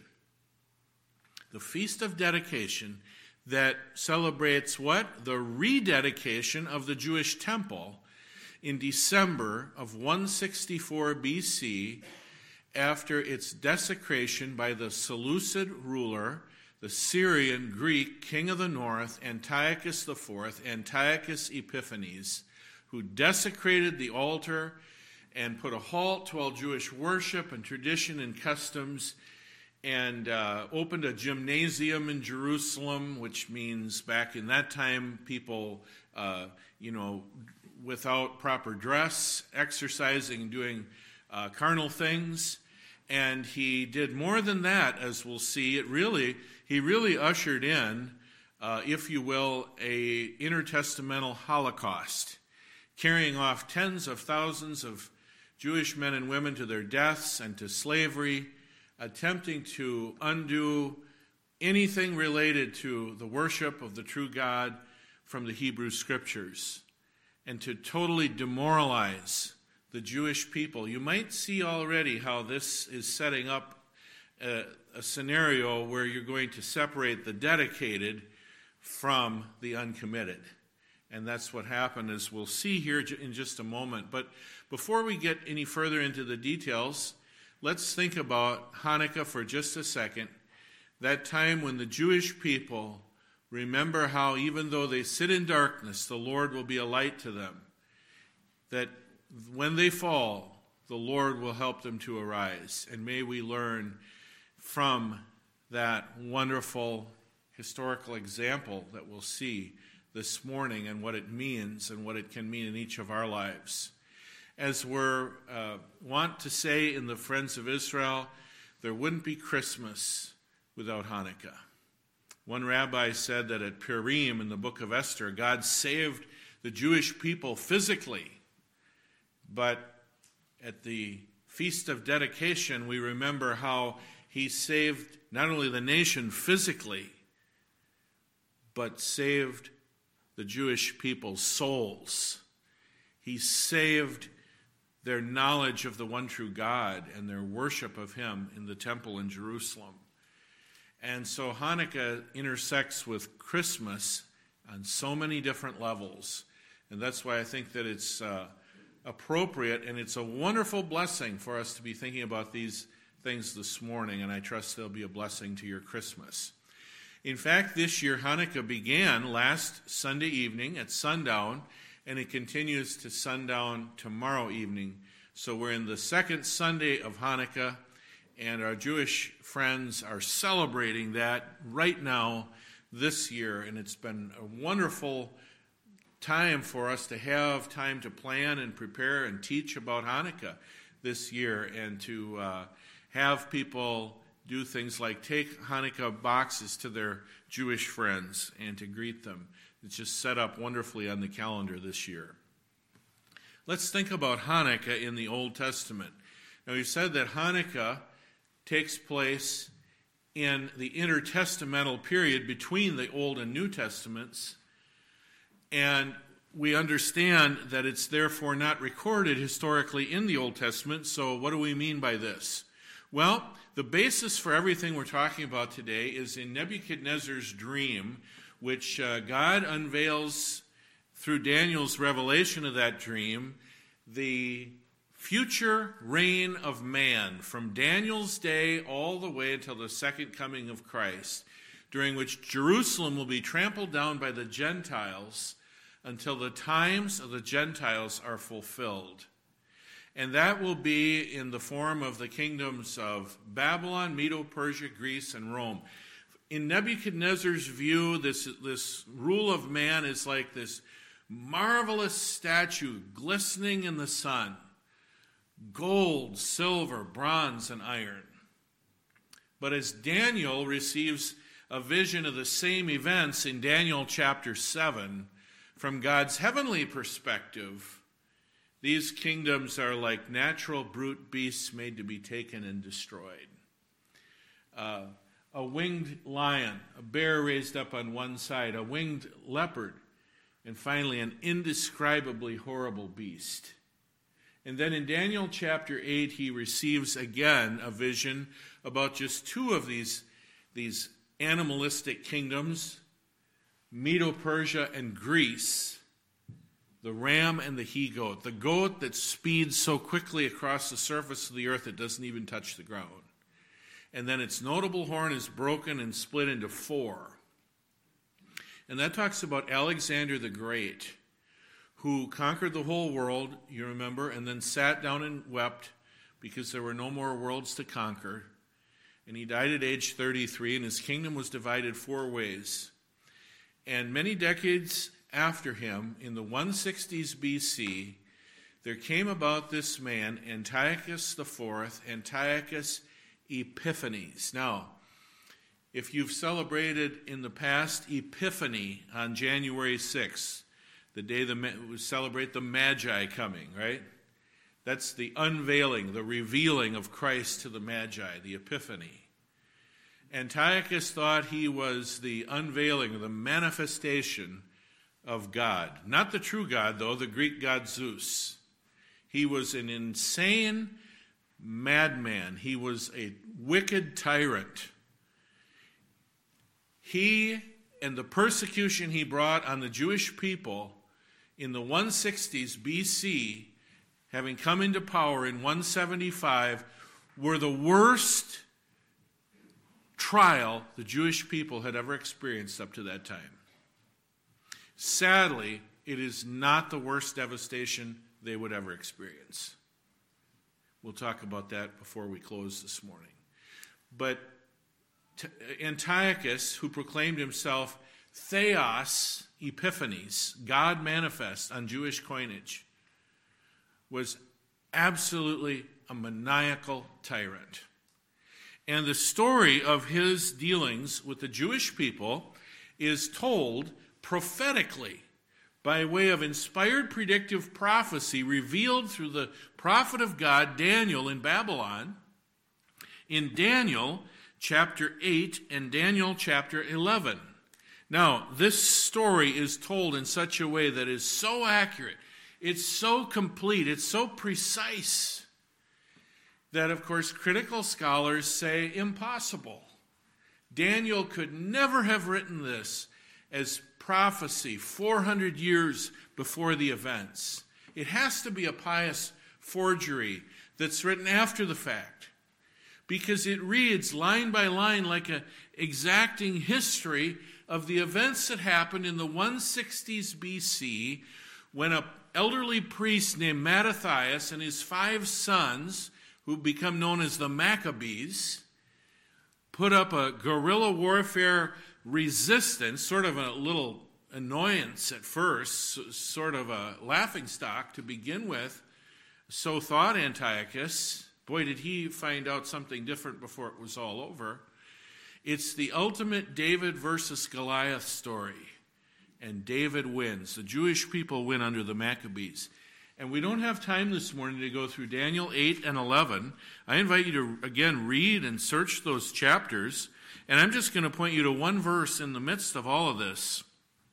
The Feast of Dedication that celebrates what? The rededication of the Jewish temple in December of one sixty-four B C after its desecration by the Seleucid ruler, the Syrian Greek king of the north, Antiochus the Fourth, Antiochus Epiphanes, who desecrated the altar and put a halt to all Jewish worship and tradition and customs, and uh, opened a gymnasium in Jerusalem, which means back in that time, people, uh, you know, without proper dress, exercising, doing uh, carnal things. And he did more than that, as we'll see. It really, he really ushered in, uh, if you will, a intertestamental Holocaust, carrying off tens of thousands of Jewish men and women to their deaths and to slavery, attempting to undo anything related to the worship of the true God from the Hebrew Scriptures, and to totally demoralize the Jewish people. You might see already how this is setting up a, a scenario where you're going to separate the dedicated from the uncommitted. And that's what happened, as we'll see here in just a moment. But before we get any further into the details, let's think about Hanukkah for just a second, that time when the Jewish people remember how even though they sit in darkness, the Lord will be a light to them, that when they fall, the Lord will help them to arise. And may we learn from that wonderful historical example that we'll see this morning and what it means and what it can mean in each of our lives. As we're uh, want to say in the Friends of Israel, there wouldn't be Christmas without Hanukkah. One rabbi said that at Purim in the book of Esther, God saved the Jewish people physically, but at the Feast of Dedication, we remember how he saved not only the nation physically, but saved the Jewish people's souls. He saved their knowledge of the one true God and their worship of him in the temple in Jerusalem. And so Hanukkah intersects with Christmas on so many different levels. And that's why I think that it's uh, appropriate, and it's a wonderful blessing for us to be thinking about these things this morning, and I trust they'll be a blessing to your Christmas. In fact, this year Hanukkah began last Sunday evening at sundown, and it continues to sundown tomorrow evening. So we're in the second Sunday of Hanukkah, and our Jewish friends are celebrating that right now this year, and it's been a wonderful time for us to have time to plan and prepare and teach about Hanukkah this year, and to uh, have people do things like take Hanukkah boxes to their Jewish friends and to greet them. It's just set up wonderfully on the calendar this year. Let's think about Hanukkah in the Old Testament. Now, we've said that Hanukkah takes place in the intertestamental period between the Old and New Testaments, and we understand that it's therefore not recorded historically in the Old Testament. So what do we mean by this? Well, the basis for everything we're talking about today is in Nebuchadnezzar's dream, which uh, God unveils through Daniel's revelation of that dream, the future reign of man from Daniel's day all the way until the second coming of Christ, during which Jerusalem will be trampled down by the Gentiles until the times of the Gentiles are fulfilled. And that will be in the form of the kingdoms of Babylon, Medo-Persia, Greece, and Rome. In Nebuchadnezzar's view, this, this rule of man is like this marvelous statue glistening in the sun. Gold, silver, bronze, and iron. But as Daniel receives a vision of the same events in Daniel chapter seven, from God's heavenly perspective, these kingdoms are like natural brute beasts made to be taken and destroyed. Uh, a winged lion, a bear raised up on one side, a winged leopard, and finally an indescribably horrible beast. And then in Daniel chapter eight, he receives again a vision about just two of these, these animalistic kingdoms, Medo-Persia and Greece, the ram and the he-goat, the goat that speeds so quickly across the surface of the earth it doesn't even touch the ground. And then its notable horn is broken and split into four. And that talks about Alexander the Great, who conquered the whole world, you remember, and then sat down and wept because there were no more worlds to conquer. And he died at age thirty-three, and his kingdom was divided four ways. And many decades after him, in the one sixties B C, there came about this man, Antiochus the Fourth, Antiochus Epiphanes. Now, if you've celebrated in the past Epiphany on January sixth, the day the, we celebrate the Magi coming, right? That's the unveiling, the revealing of Christ to the Magi, the Epiphany. Antiochus thought he was the unveiling, the manifestation of God. Not the true God, though, the Greek god Zeus. He was an insane madman. He was a wicked tyrant. He and the persecution he brought on the Jewish people in the one sixties B C, having come into power in one seventy-five, were the worst trial the Jewish people had ever experienced up to that time. Sadly, it is not the worst devastation they would ever experience. We'll talk about that before we close this morning. But Antiochus, who proclaimed himself Theos Epiphanes, God manifest on Jewish coinage, was absolutely a maniacal tyrant. And the story of his dealings with the Jewish people is told prophetically by way of inspired predictive prophecy revealed through the prophet of God, Daniel, in Babylon, in Daniel chapter eight and Daniel chapter eleven. Now, this story is told in such a way that is so accurate, it's so complete, it's so precise, that, of course, critical scholars say impossible. Daniel could never have written this as prophecy four hundred years before the events. It has to be a pious forgery that's written after the fact, because it reads line by line like an exacting history of the events that happened in the one sixties B C when an elderly priest named Mattathias and his five sons, who become known as the Maccabees, put up a guerrilla warfare resistance, sort of a little annoyance at first, sort of a laughingstock to begin with. So thought Antiochus. Boy, did he find out something different before it was all over. It's the ultimate David versus Goliath story. And David wins. The Jewish people win under the Maccabees. And we don't have time this morning to go through Daniel eight and eleven. I invite you to, again, read and search those chapters. And I'm just going to point you to one verse in the midst of all of this.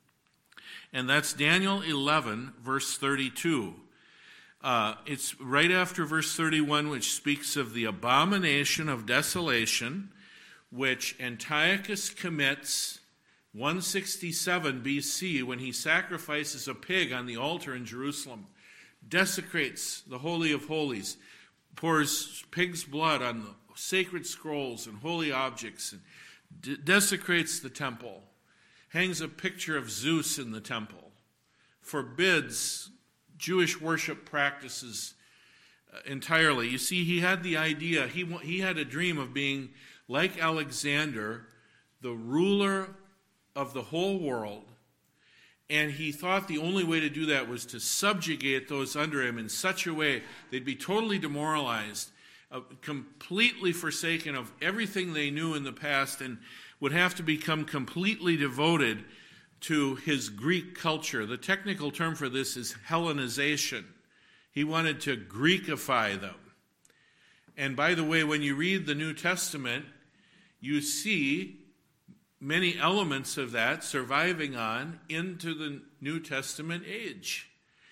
And that's Daniel eleven, verse thirty-two. Uh, it's right after verse thirty-one, which speaks of the abomination of desolation, which Antiochus commits one sixty-seven B C when he sacrifices a pig on the altar in Jerusalem, desecrates the Holy of Holies, pours pig's blood on the sacred scrolls and holy objects, and de- desecrates the temple, hangs a picture of Zeus in the temple, forbids Jewish worship practices uh, entirely. You see, he had the idea, he, he had a dream of being like Alexander, the ruler of the whole world, and he thought the only way to do that was to subjugate those under him in such a way they'd be totally demoralized, uh, completely forsaken of everything they knew in the past, and would have to become completely devoted to his Greek culture. The technical term for this is Hellenization. He wanted to Greekify them. And by the way, when you read the New Testament, you see many elements of that surviving on into the New Testament age.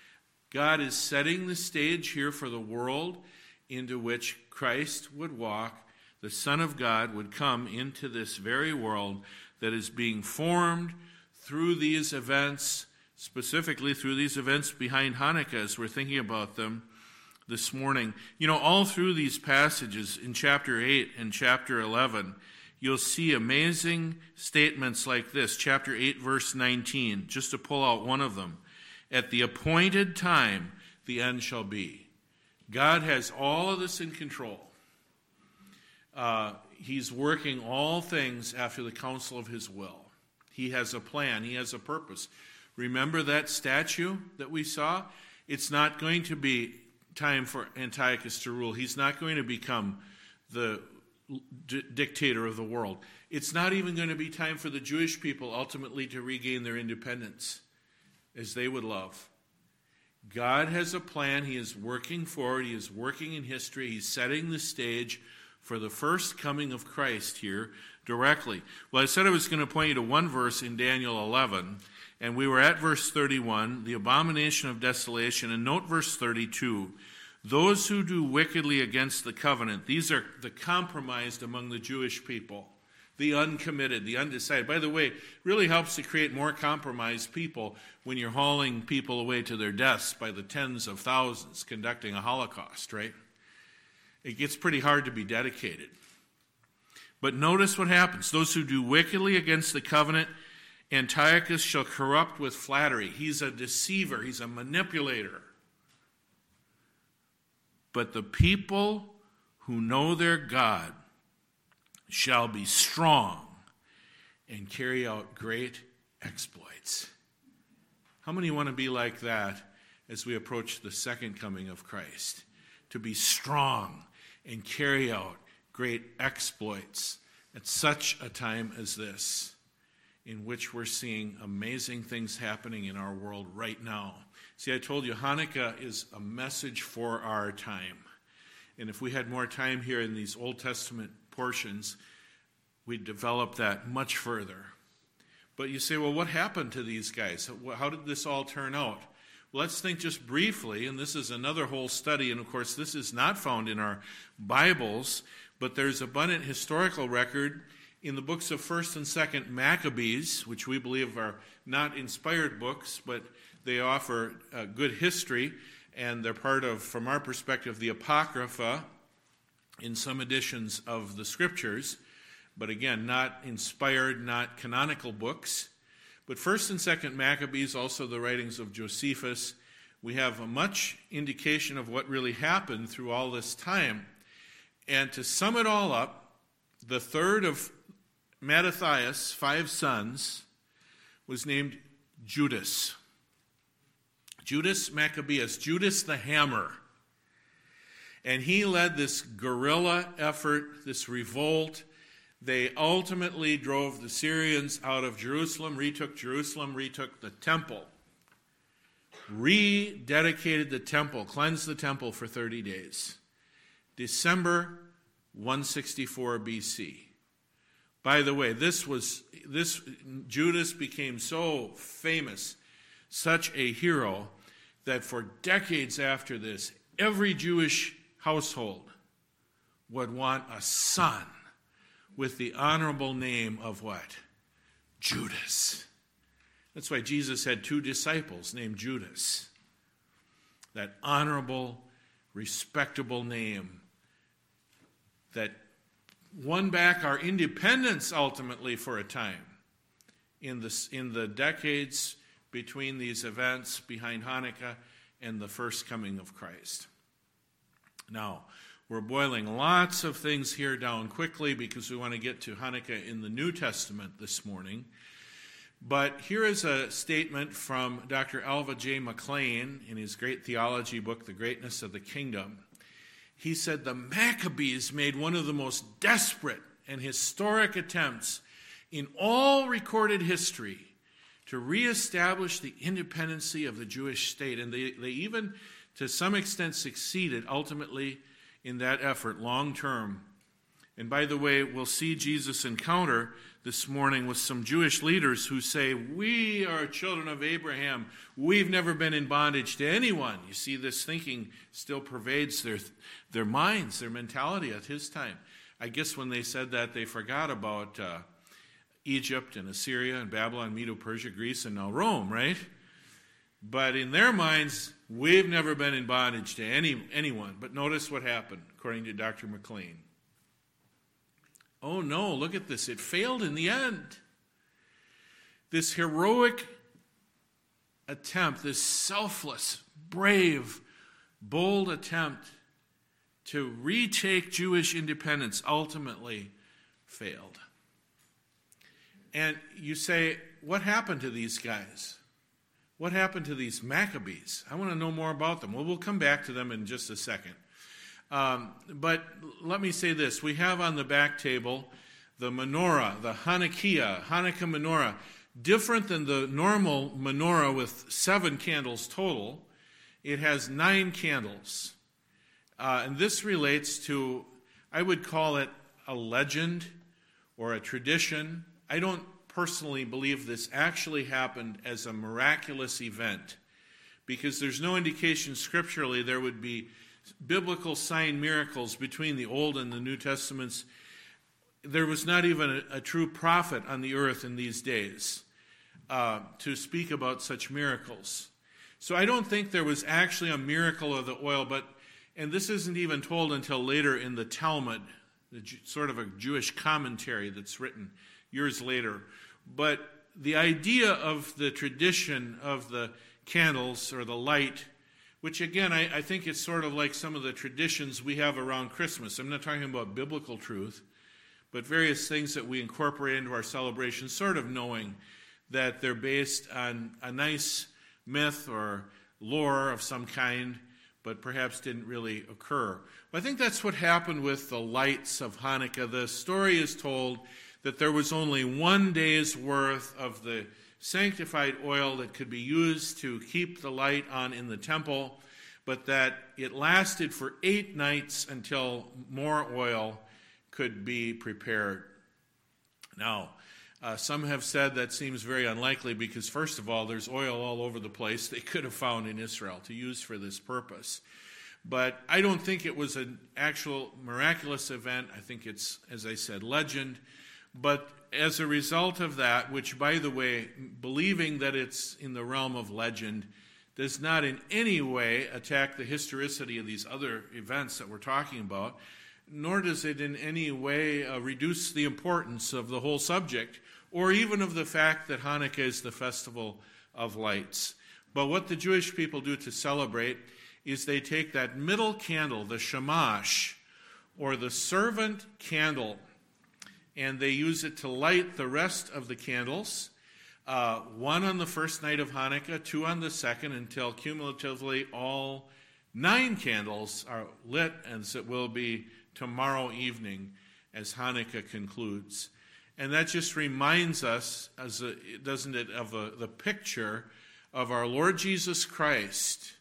God is setting the stage here for the world into which Christ would walk. The Son of God would come into this very world that is being formed through these events, specifically through these events behind Hanukkah, as we're thinking about them this morning. You know, all through these passages in chapter eight and chapter eleven, you'll see amazing statements like this. Chapter eight, verse nineteen, just to pull out one of them. At the appointed time, the end shall be. God has all of this in control. Uh, he's working all things after the counsel of his will. He has a plan. He has a purpose. Remember that statue that we saw? It's not going to be time for Antiochus to rule. He's not going to become the d- dictator of the world. It's not even going to be time for the Jewish people ultimately to regain their independence as they would love. God has a plan. He is working forward. He is working in history. He's setting the stage for the first coming of Christ here directly. Well, I said I was going to point you to one verse in Daniel eleven, and we were at verse thirty-one, the abomination of desolation, and note verse thirty-two, Those who do wickedly against the covenant, these are the compromised among the Jewish people, the uncommitted, the undecided. By the way, it really helps to create more compromised people when you're hauling people away to their deaths by the tens of thousands conducting a Holocaust, right? It gets pretty hard to be dedicated. But notice what happens. Those who do wickedly against the covenant, Antiochus shall corrupt with flattery. He's a deceiver. He's a manipulator. But the people who know their God shall be strong and carry out great exploits. How many want to be like that as we approach the second coming of Christ? To be strong and carry out great exploits at such a time as this, in which we're seeing amazing things happening in our world right now. See, I told you Hanukkah is a message for our time. And if we had more time here in these Old Testament portions, we'd develop that much further. But you say, well, what happened to these guys? How did this all turn out? Well, let's think just briefly, and this is another whole study, and of course this is not found in our Bibles, but there's abundant historical record in the books of First and Second Maccabees, which we believe are not inspired books, but they offer uh, good history, and they're part of, from our perspective, the Apocrypha in some editions of the Scriptures, but again, not inspired, not canonical books. But First and Second Maccabees, also the writings of Josephus, we have a much indication of what really happened through all this time. And to sum it all up, the third of Mattathias' five sons was named Judas. Judas Maccabeus, Judas the Hammer. And he led this guerrilla effort, this revolt. They ultimately drove the Syrians out of Jerusalem, retook Jerusalem, retook the temple, rededicated the temple, cleansed the temple for thirty days. December one sixty-four B C. By the way, this was this Judas became so famous, such a hero, that for decades after this, every Jewish household would want a son with the honorable name of what? Judas. That's why Jesus had two disciples named Judas. That honorable, respectable name that won back our independence ultimately for a time in the, in the decades between these events behind Hanukkah and the first coming of Christ. Now, we're boiling lots of things here down quickly because we want to get to Hanukkah in the New Testament this morning. But here is a statement from Doctor Alva J. McLean in his great theology book, The Greatness of the Kingdom. He said, the Maccabees made one of the most desperate and historic attempts in all recorded history to reestablish the independency of the Jewish state. And they, they even, to some extent, succeeded ultimately in that effort long term. And by the way, we'll see Jesus encounter this morning with some Jewish leaders who say, we are children of Abraham. We've never been in bondage to anyone. You see, this thinking still pervades their, their minds, their mentality at his time. I guess when they said that, they forgot about uh, Egypt and Assyria and Babylon, Medo-Persia, Greece, and now Rome, right? But in their minds, we've never been in bondage to any anyone. But notice what happened, according to Doctor McLean. Oh no, look at this. It failed in the end. This heroic attempt, this selfless, brave, bold attempt to retake Jewish independence ultimately failed. And you say, what happened to these guys? What happened to these Maccabees? I want to know more about them. Well, we'll come back to them in just a second. Um, but let me say this. We have on the back table the menorah, the Hanukkah, Hanukkah menorah. Different than the normal menorah with seven candles total, it has nine candles. Uh, and this relates to, I would call it a legend or a tradition. I don't personally believe this actually happened as a miraculous event because there's no indication scripturally there would be biblical sign miracles between the Old and the New Testaments, there was not even a, a true prophet on the earth in these days uh, to speak about such miracles. So I don't think there was actually a miracle of the oil, but, and this isn't even told until later in the Talmud, the, sort of a Jewish commentary that's written years later. But the idea of the tradition of the candles or the light, which again, I, I think it's sort of like some of the traditions we have around Christmas. I'm not talking about biblical truth, but various things that we incorporate into our celebration, sort of knowing that they're based on a nice myth or lore of some kind, but perhaps didn't really occur. But I think that's what happened with the lights of Hanukkah. The story is told that there was only one day's worth of the sanctified oil that could be used to keep the light on in the temple, but that it lasted for eight nights until more oil could be prepared. Now, uh, some have said that seems very unlikely because, first of all, there's oil all over the place they could have found in Israel to use for this purpose. But I don't think it was an actual miraculous event. I think it's, as I said, legend. But as a result of that, which, by the way, believing that it's in the realm of legend does not in any way attack the historicity of these other events that we're talking about, nor does it in any way uh, reduce the importance of the whole subject, or even of the fact that Hanukkah is the festival of lights. But what the Jewish people do to celebrate is they take that middle candle, the shamash, or the servant candle, and they use it to light the rest of the candles, uh, one on the first night of Hanukkah, two on the second, until cumulatively all nine candles are lit, as it will be tomorrow evening as Hanukkah concludes. And that just reminds us, as a, doesn't it, of a, the picture of our Lord Jesus Christ,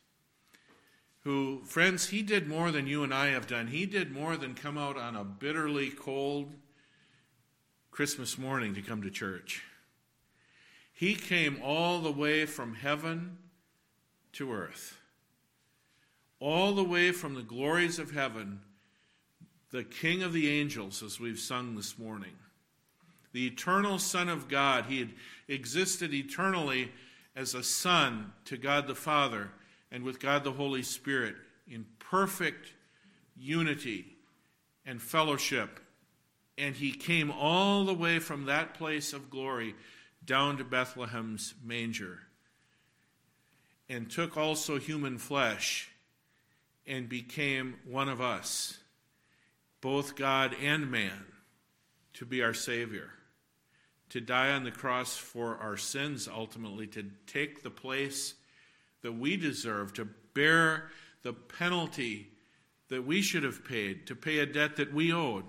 who, friends, he did more than you and I have done. He did more than come out on a bitterly cold Christmas morning to come to church. He came all the way from heaven to earth, all the way from the glories of heaven, the King of the angels, as we've sung this morning, the eternal Son of God. He had existed eternally as a son to God the Father and with God the Holy Spirit in perfect unity and fellowship. And he came all the way from that place of glory down to Bethlehem's manger and took also human flesh and became one of us, both God and man, to be our Savior, to die on the cross for our sins, ultimately, to take the place that we deserve, to bear the penalty that we should have paid, to pay a debt that we owed,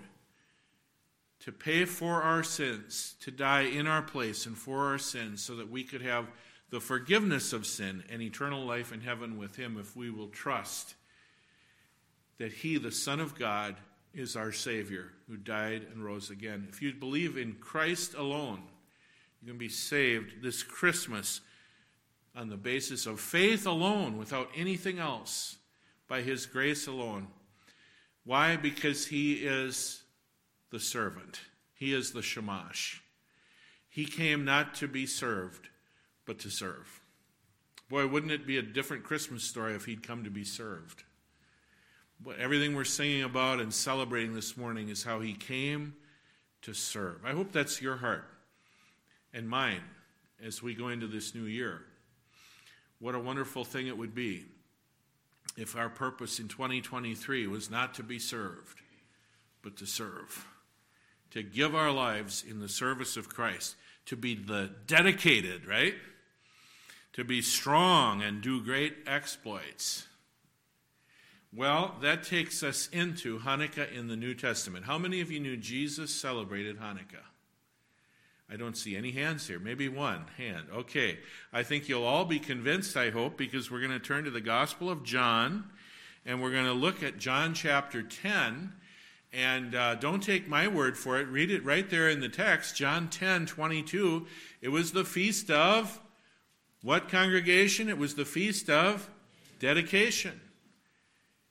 to pay for our sins, to die in our place and for our sins, so that we could have the forgiveness of sin and eternal life in heaven with him if we will trust that he, the Son of God, is our Savior who died and rose again. If you believe in Christ alone, you can be saved this Christmas on the basis of faith alone, without anything else, by his grace alone. Why? Because he is the servant. He is the shamash. He came not to be served, but to serve. Boy, wouldn't it be a different Christmas story if he'd come to be served? But everything we're singing about and celebrating this morning is how he came to serve. I hope that's your heart and mine as we go into this new year. What a wonderful thing it would be if our purpose in twenty twenty-three was not to be served, but to serve. To give our lives in the service of Christ. To be the dedicated, right? To be strong and do great exploits. Well, that takes us into Hanukkah in the New Testament. How many of you knew Jesus celebrated Hanukkah? I don't see any hands here. Maybe one hand. Okay. I think you'll all be convinced, I hope, because we're going to turn to the Gospel of John, and we're going to look at John chapter ten. And uh, don't take my word for it. Read it right there in the text, John ten twenty-two. It was the feast of what congregation? It was the feast of dedication.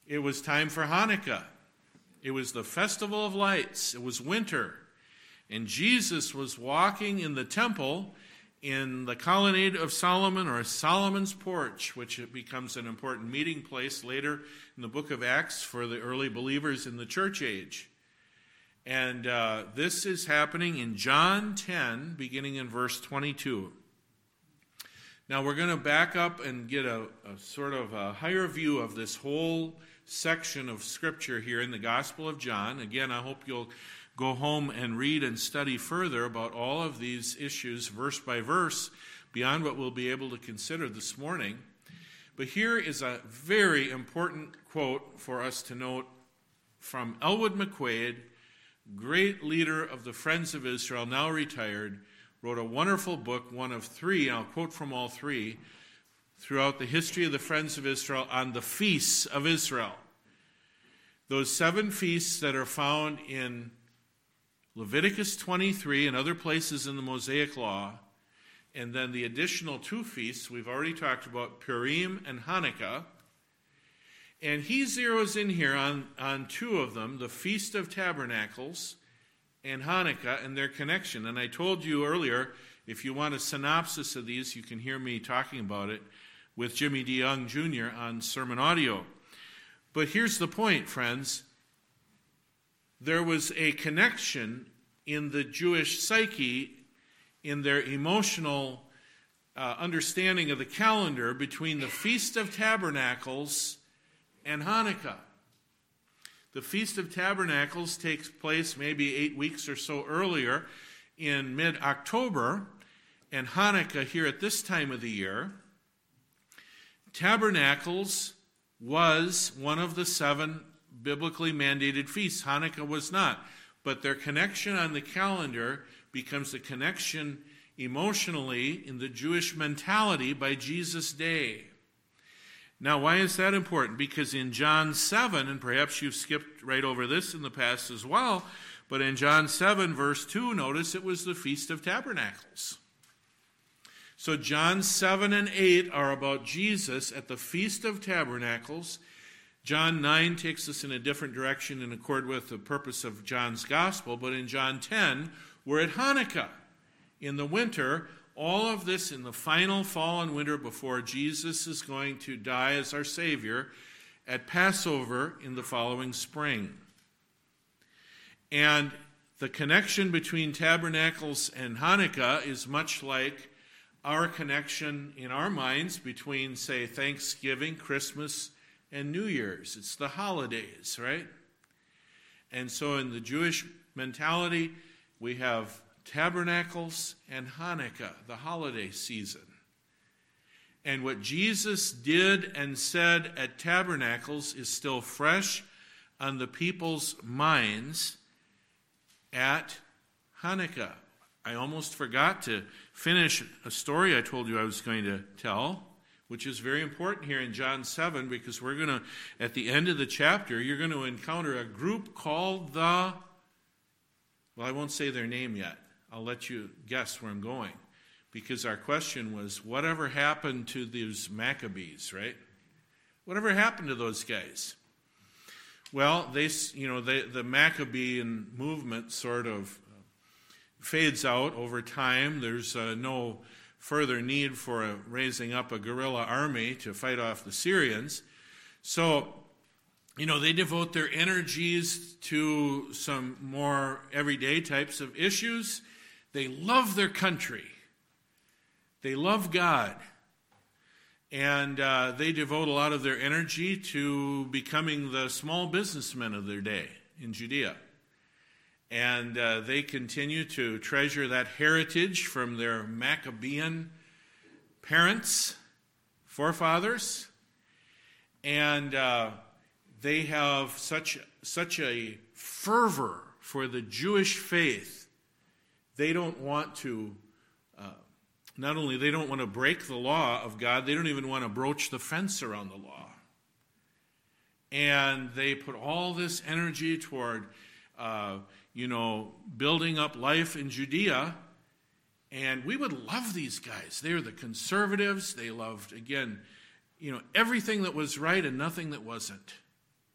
It was time for Hanukkah. It was the Festival of Lights. It was winter. And Jesus was walking in the temple in the colonnade of Solomon, or Solomon's porch, which it becomes an important meeting place later in the book of Acts for the early believers in the church age. And uh, this is happening in John ten, beginning in verse twenty-two. Now we're going to back up and get a, a sort of a higher view of this whole section of Scripture here in the Gospel of John. Again, I hope you'll go home and read and study further about all of these issues, verse by verse, beyond what we'll be able to consider this morning. But here is a very important quote for us to note from Elwood McQuaid, great leader of the Friends of Israel, now retired, wrote a wonderful book, one of three, and I'll quote from all three, throughout the history of the Friends of Israel on the feasts of Israel. Those seven feasts that are found in Leviticus twenty-three and other places in the Mosaic Law, and then the additional two feasts we've already talked about, Purim and Hanukkah. And he zeroes in here on, on two of them, the Feast of Tabernacles and Hanukkah and their connection. And I told you earlier, if you want a synopsis of these, you can hear me talking about it with Jimmy DeYoung Junior on Sermon Audio. But here's the point, friends. There was a connection in the Jewish psyche, in their emotional uh, understanding of the calendar, between the Feast of Tabernacles and Hanukkah. The Feast of Tabernacles takes place maybe eight weeks or so earlier in mid-October, and Hanukkah here at this time of the year. Tabernacles was one of the seven biblically mandated feasts. Hanukkah was not. But their connection on the calendar becomes a connection emotionally in the Jewish mentality by Jesus' day. Now, why is that important? Because in John seven, and perhaps you've skipped right over this in the past as well, but in John seven, verse two, notice it was the Feast of Tabernacles. So John seven and eight are about Jesus at the Feast of Tabernacles. John nine takes us in a different direction in accord with the purpose of John's gospel, but in John ten, we're at Hanukkah. In the winter, all of this in the final fall and winter before Jesus is going to die as our Savior at Passover in the following spring. And the connection between Tabernacles and Hanukkah is much like our connection in our minds between, say, Thanksgiving, Christmas, and New Year's. It's the holidays, right? And so in the Jewish mentality, we have Tabernacles and Hanukkah, the holiday season. And what Jesus did and said at Tabernacles is still fresh on the people's minds at Hanukkah. I almost forgot to finish a story I told you I was going to tell, which is very important here in John seven, because we're going to, at the end of the chapter, you're going to encounter a group called the, well, I won't say their name yet. I'll let you guess where I'm going, because our question was, whatever happened to these Maccabees, right? Whatever happened to those guys? Well, they, you know, they, the Maccabean movement sort of fades out over time. There's uh, no further need for a, raising up a guerrilla army to fight off the Syrians. So, you know, they devote their energies to some more everyday types of issues. They love their country. They love God. And uh, they devote a lot of their energy to becoming the small businessmen of their day in Judea. And uh, they continue to treasure that heritage from their Maccabean parents, forefathers. And uh, they have such, such a fervor for the Jewish faith. They don't want to, uh, not only they don't want to break the law of God, they don't even want to broach the fence around the law. And they put all this energy toward uh, you know, building up life in Judea. And we would love these guys. They're the conservatives. They loved, again, you know, everything that was right and nothing that wasn't.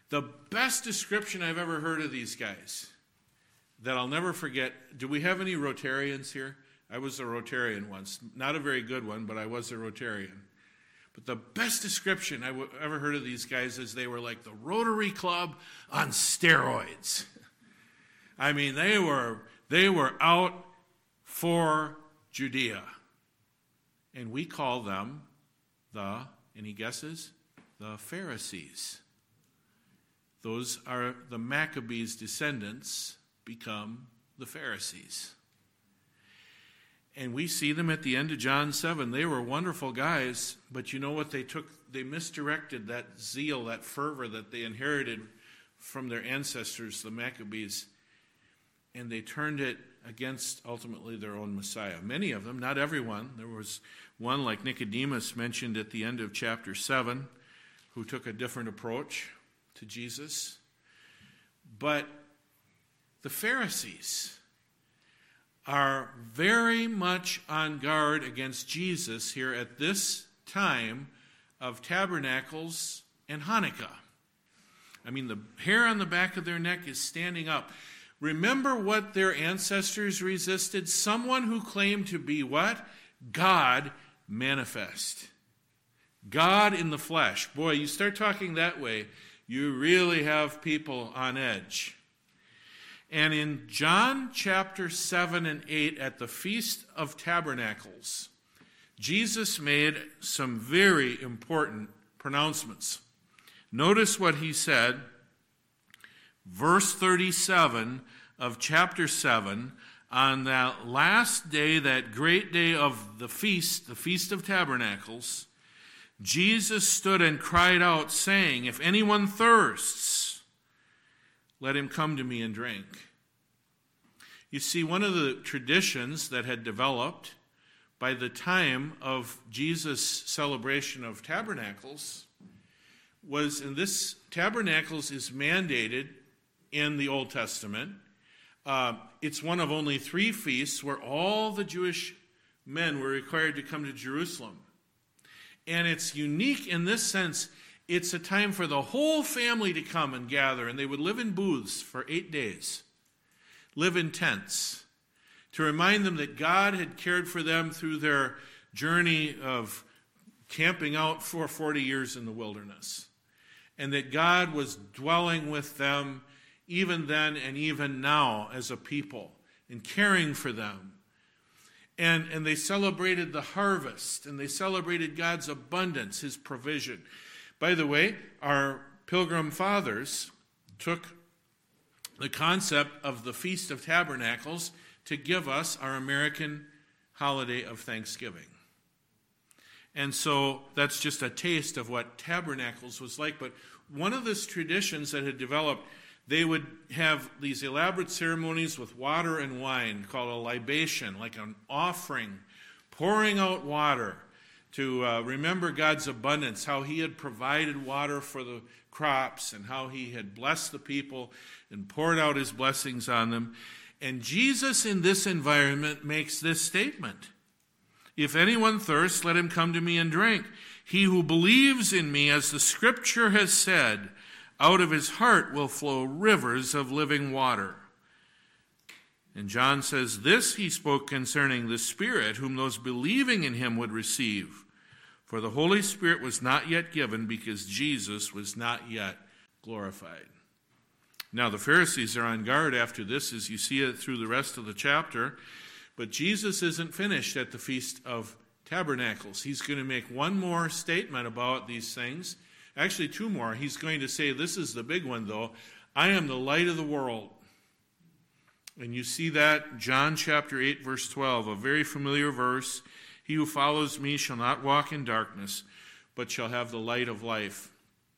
The best description I've ever heard of these guys that I'll never forget. Do we have any Rotarians here? I was a Rotarian once. Not a very good one, but I was a Rotarian. But the best description I've ever heard of these guys is they were like the Rotary Club on steroids. I mean, they were they were out for Judea. And we call them the, any guesses? The Pharisees. Those are the Maccabees' descendants become the Pharisees. And we see them at the end of John seven. They were wonderful guys, but you know what they took? They misdirected that zeal, that fervor that they inherited from their ancestors, the Maccabees, and they turned it against ultimately their own Messiah. Many of them, not everyone. There was one like Nicodemus mentioned at the end of chapter seven who took a different approach to Jesus. But the Pharisees are very much on guard against Jesus here at this time of Tabernacles and Hanukkah. I mean, the hair on the back of their neck is standing up. Remember what their ancestors resisted? Someone who claimed to be what? God manifest. God in the flesh. Boy, you start talking that way, you really have people on edge. And in John chapter seven and eight, at the Feast of Tabernacles, Jesus made some very important pronouncements. Notice what he said, verse thirty-seven of chapter seven, on that last day, that great day of the feast, the Feast of Tabernacles, Jesus stood and cried out, saying, "If anyone thirsts, let him come to me and drink." You see, one of the traditions that had developed by the time of Jesus' celebration of Tabernacles was, and this Tabernacles is mandated in the Old Testament. Uh, it's one of only three feasts where all the Jewish men were required to come to Jerusalem. And it's unique in this sense. It's a time for the whole family to come and gather, and they would live in booths for eight days, live in tents, to remind them that God had cared for them through their journey of camping out for forty years in the wilderness, and that God was dwelling with them even then and even now as a people and caring for them. And, and they celebrated the harvest, and they celebrated God's abundance, his provision. By the way, our Pilgrim Fathers took the concept of the Feast of Tabernacles to give us our American holiday of Thanksgiving. And so that's just a taste of what Tabernacles was like. But one of those traditions that had developed, they would have these elaborate ceremonies with water and wine called a libation, like an offering, pouring out water to uh, remember God's abundance, how he had provided water for the crops and how he had blessed the people and poured out his blessings on them. And Jesus in this environment makes this statement: "If anyone thirsts, let him come to me and drink. He who believes in me, as the scripture has said, out of his heart will flow rivers of living water." And John says, "This he spoke concerning the Spirit, whom those believing in him would receive. For the Holy Spirit was not yet given, because Jesus was not yet glorified." Now the Pharisees are on guard after this, as you see it through the rest of the chapter. But Jesus isn't finished at the Feast of Tabernacles. He's going to make one more statement about these things. Actually, two more. He's going to say, this is the big one, though: "I am the light of the world." And you see that, John chapter eight, verse twelve, a very familiar verse. "He who follows me shall not walk in darkness, but shall have the light of life."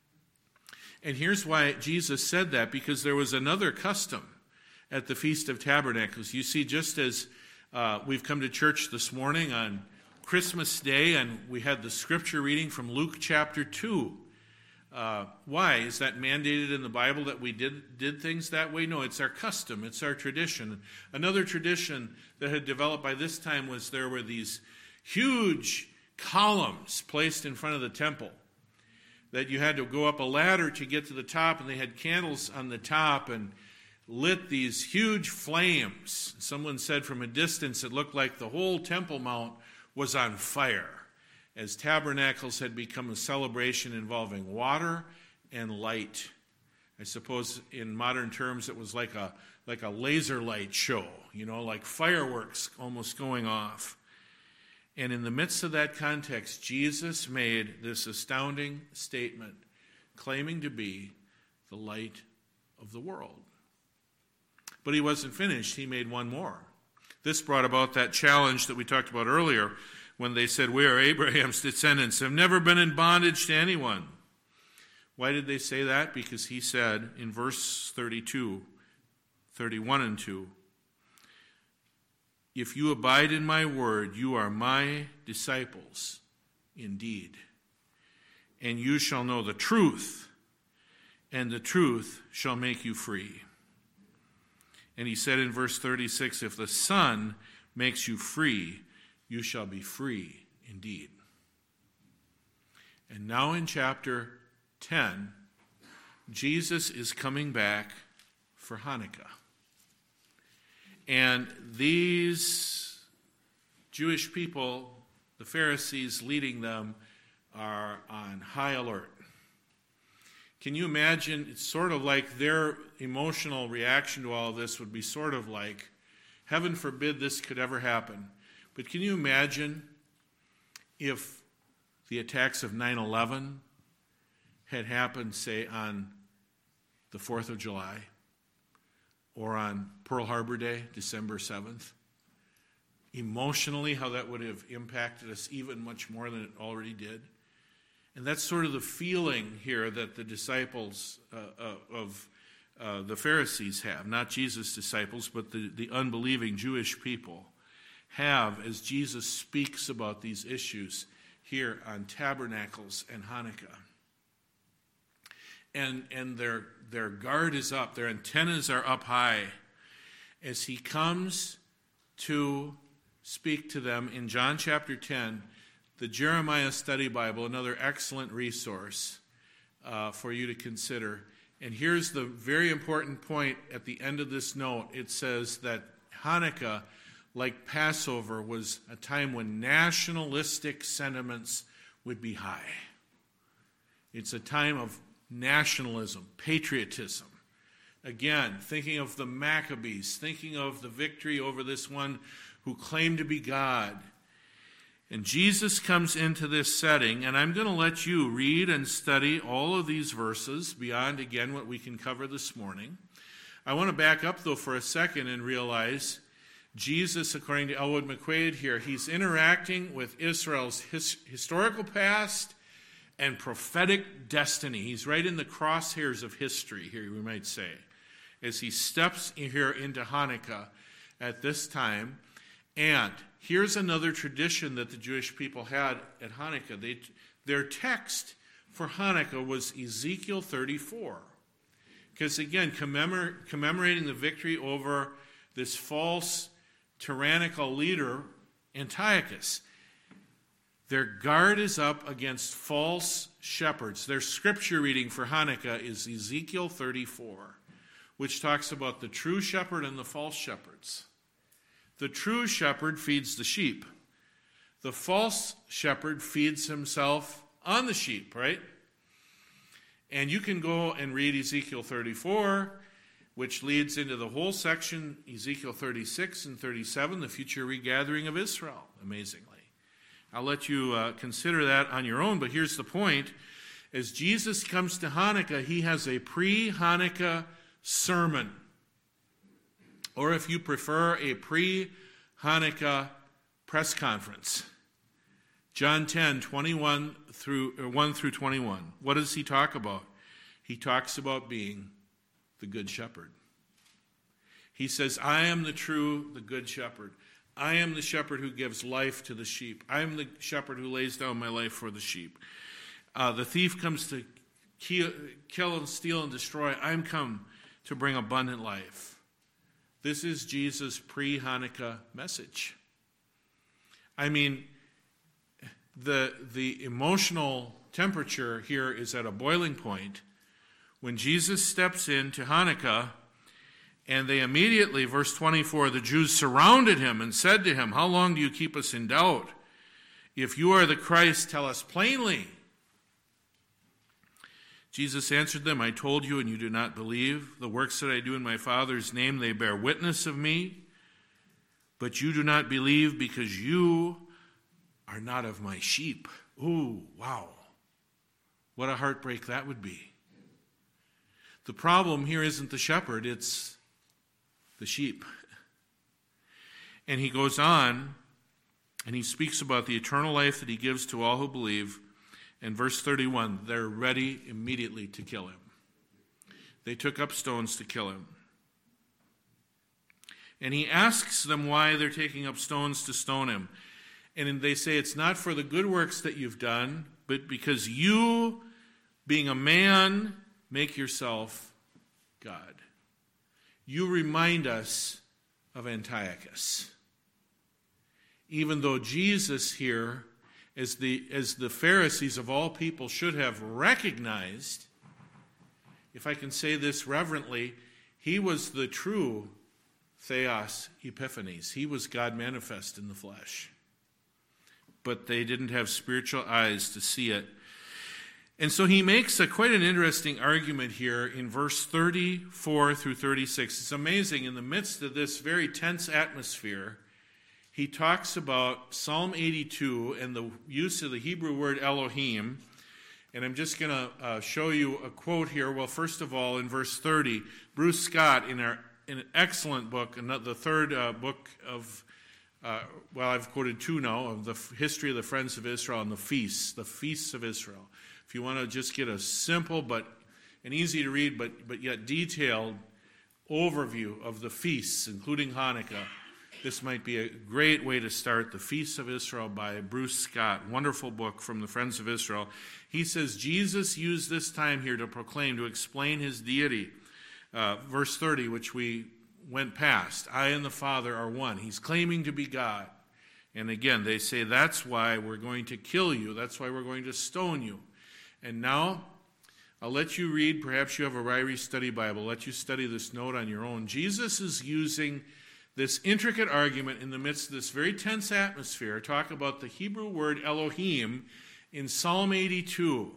And here's why Jesus said that, because there was another custom at the Feast of Tabernacles. You see, just as uh, we've come to church this morning on Christmas Day, and we had the scripture reading from Luke chapter two. Uh, why? Is that mandated in the Bible that we did, did things that way? No, it's our custom. It's our tradition. Another tradition that had developed by this time was there were these huge columns placed in front of the temple that you had to go up a ladder to get to the top, and they had candles on the top and lit these huge flames. Someone said from a distance it looked like the whole Temple Mount was on fire, as tabernacles had become a celebration involving water and light. I suppose in modern terms it was like a like a laser light show, you know, like fireworks almost going off. And in the midst of that context, Jesus made this astounding statement, claiming to be the light of the world. But he wasn't finished. He made one more. This brought about that challenge that we talked about earlier when they said, we are Abraham's descendants, have never been in bondage to anyone. Why did they say that? Because he said in verse thirty-two, thirty-one and two, if you abide in my word, you are my disciples indeed. And you shall know the truth, and the truth shall make you free. And he said in verse thirty-six, if the Son makes you free, you shall be free indeed. And now in chapter ten, Jesus is coming back for Hanukkah. And these Jewish people, the Pharisees leading them, are on high alert. Can you imagine? It's sort of like their emotional reaction to all of this would be sort of like, heaven forbid this could ever happen. But can you imagine if the attacks of nine eleven had happened, say, on the fourth of July or on Pearl Harbor Day, December seventh? Emotionally, how that would have impacted us even much more than it already did. And that's sort of the feeling here that the disciples uh, uh, of uh, the Pharisees have, not Jesus' disciples, but the, the unbelieving Jewish people have as Jesus speaks about these issues here on Tabernacles and Hanukkah. And, and their, their guard is up, their antennas are up high as he comes to speak to them in John chapter ten. The Jeremiah Study Bible, another excellent resource uh, for you to consider. And here's the very important point at the end of this note. It says that Hanukkah, like Passover, was a time when nationalistic sentiments would be high. It's a time of nationalism, patriotism. Again, thinking of the Maccabees, thinking of the victory over this one who claimed to be God. And Jesus comes into this setting, and I'm going to let you read and study all of these verses beyond, again, what we can cover this morning. I want to back up, though, for a second and realize Jesus, according to Elwood McQuaid here, he's interacting with Israel's his, historical past and prophetic destiny. He's right in the crosshairs of history here, we might say, as he steps here into Hanukkah at this time. And here's another tradition that the Jewish people had at Hanukkah. They, their text for Hanukkah was Ezekiel thirty-four. Because again, commemor- commemorating the victory over this false tyrannical leader, Antiochus. Their guard is up against false shepherds. Their scripture reading for Hanukkah is Ezekiel thirty-four, which talks about the true shepherd and the false shepherds. The true shepherd feeds the sheep. The false shepherd feeds himself on the sheep, right? And you can go and read Ezekiel thirty-four, which leads into the whole section, Ezekiel thirty-six and thirty-seven, the future regathering of Israel, amazingly. I'll let you uh, consider that on your own, but here's the point. As Jesus comes to Hanukkah, he has a pre-Hanukkah sermon. Or if you prefer, a pre-Hanukkah press conference. John ten, twenty-one through or one through twenty-one. What does he talk about? He talks about being the good shepherd. He says, I am the true, the good shepherd. I am the shepherd who gives life to the sheep. I am the shepherd who lays down my life for the sheep. Uh, the thief comes to kill, kill and steal and destroy. I'm come to bring abundant life. This is Jesus' pre-Hanukkah message. I mean, the, the emotional temperature here is at a boiling point when Jesus steps into Hanukkah, and they immediately, verse twenty-four, the Jews surrounded him and said to him, "How long do you keep us in doubt? If you are the Christ, tell us plainly." Jesus answered them, "I told you, and you do not believe. The works that I do in my Father's name, they bear witness of me. But you do not believe because you are not of my sheep." Ooh, wow. What a heartbreak that would be. The problem here isn't the shepherd, it's the sheep. And he goes on, and he speaks about the eternal life that he gives to all who believe. In verse thirty-one, they're ready immediately to kill him. They took up stones to kill him. And he asks them why they're taking up stones to stone him. And they say it's not for the good works that you've done, but because you, being a man, make yourself God. You remind us of Antiochus. Even though Jesus here, as the, as the Pharisees of all people should have recognized, if I can say this reverently, he was the true Theos Epiphanes. He was God manifest in the flesh. But they didn't have spiritual eyes to see it. And so he makes a, quite an interesting argument here in verse thirty-four through thirty-six. It's amazing. In the midst of this very tense atmosphere, he talks about Psalm eighty-two and the use of the Hebrew word Elohim. And I'm just going to uh, show you a quote here. Well, first of all, in verse thirty, Bruce Scott, in, our, in an excellent book, the third uh, book of, uh, well, I've quoted two now, of the history of the Friends of Israel and the feasts, the feasts of Israel. If you want to just get a simple but an easy to read but, but yet detailed overview of the feasts, including Hanukkah, this might be a great way to start. The Feasts of Israel by Bruce Scott, wonderful book from the Friends of Israel. He says Jesus used this time here to proclaim, to explain his deity. Uh, verse thirty, which we went past, I and the Father are one. He's claiming to be God. And again, they say that's why we're going to kill you. That's why we're going to stone you. And now, I'll let you read, perhaps you have a Ryrie Study Bible, let you study this note on your own. Jesus is using this intricate argument in the midst of this very tense atmosphere, talk about the Hebrew word Elohim in Psalm eighty-two.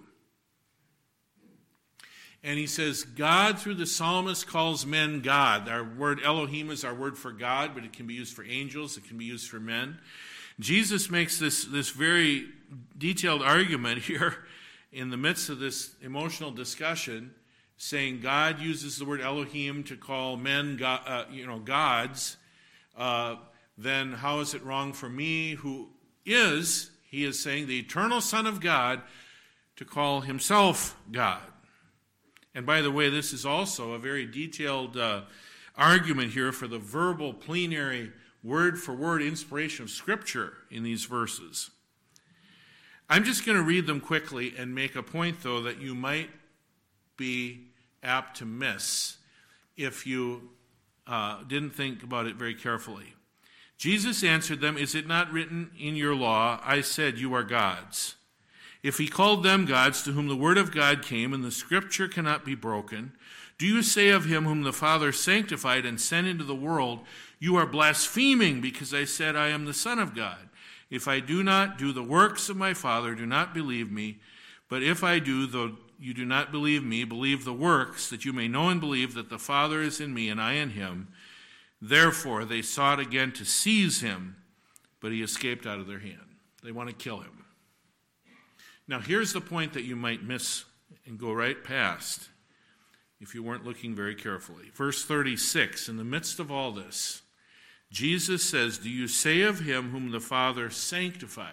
And he says, God through the psalmist calls men God. Our word Elohim is our word for God, but it can be used for angels, it can be used for men. Jesus makes this, this very detailed argument here in the midst of this emotional discussion, saying God uses the word Elohim to call men God, uh, you know, gods. Uh, then how is it wrong for me, who is, he is saying, the eternal Son of God, to call himself God? And by the way, this is also a very detailed uh, argument here for the verbal, plenary, word-for-word inspiration of Scripture in these verses. I'm just going to read them quickly and make a point, though, that you might be apt to miss if you uh, didn't think about it very carefully. Jesus answered them, is it not written in your law, I said you are gods? If he called them gods to whom the word of God came and the scripture cannot be broken, do you say of him whom the Father sanctified and sent into the world, you are blaspheming because I said I am the Son of God? If I do not do the works of my Father, do not believe me. But if I do, though you do not believe me, believe the works, that you may know and believe that the Father is in me and I in him. Therefore they sought again to seize him, but he escaped out of their hand. They want to kill him. Now here's the point that you might miss and go right past if you weren't looking very carefully. Verse thirty-six, in the midst of all this, Jesus says, do you say of him whom the Father sanctified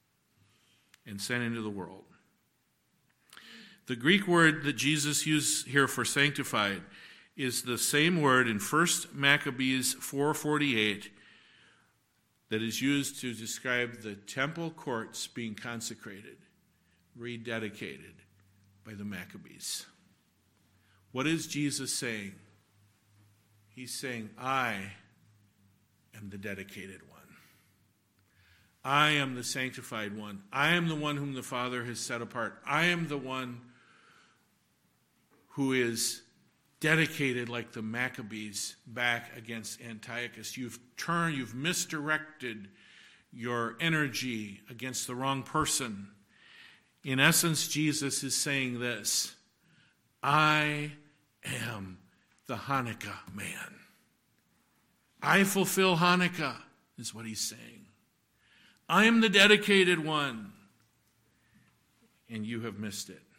and sent into the world? The Greek word that Jesus used here for sanctified is the same word in First Maccabees four forty-eight that is used to describe the temple courts being consecrated, rededicated by the Maccabees. What is Jesus saying? He's saying, I am the dedicated one. I am the sanctified one. I am the one whom the Father has set apart. I am the one who is dedicated like the Maccabees back against Antiochus. You've turned, you've misdirected your energy against the wrong person. In essence, Jesus is saying this: I am the Hanukkah man. I fulfill Hanukkah, is what he's saying. I am the dedicated one, and you have missed it.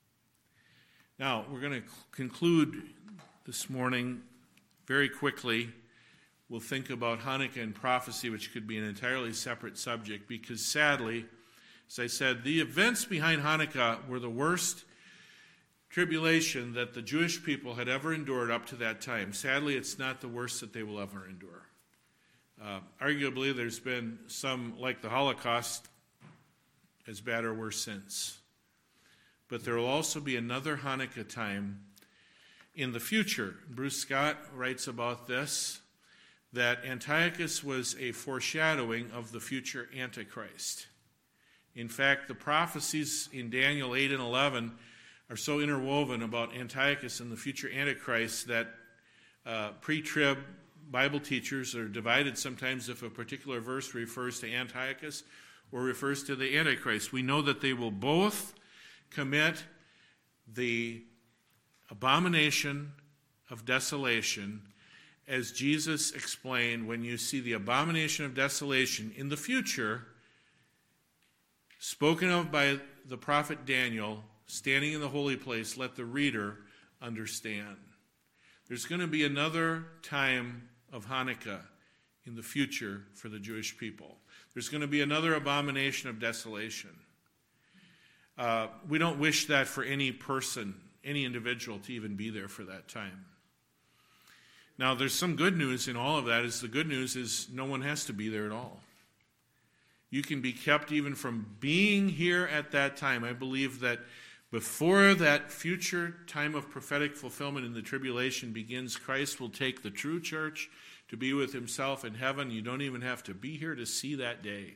Now, we're going to conclude this morning very quickly. We'll think about Hanukkah and prophecy, which could be an entirely separate subject, because sadly, as I said, the events behind Hanukkah were the worst tribulation that the Jewish people had ever endured up to that time. Sadly, it's not the worst that they will ever endure. Uh, arguably, there's been some, like the Holocaust, as bad or worse since. But there will also be another Hanukkah time in the future. Bruce Scott writes about this, that Antiochus was a foreshadowing of the future Antichrist. In fact, the prophecies in Daniel eight and eleven are so interwoven about Antiochus and the future Antichrist that uh, pre-trib Bible teachers are divided sometimes if a particular verse refers to Antiochus or refers to the Antichrist. We know that they will both commit the abomination of desolation, as Jesus explained. When you see the abomination of desolation in the future, spoken of by the prophet Daniel, standing in the holy place, let the reader understand. There's going to be another time of Hanukkah in the future for the Jewish people. There's going to be another abomination of desolation. Uh, we don't wish that for any person, any individual, to even be there for that time. Now, there's some good news in all of that. Is the good news is no one has to be there at all. You can be kept even from being here at that time. I believe that before that future time of prophetic fulfillment in the tribulation begins, Christ will take the true church to be with himself in heaven. You don't even have to be here to see that day.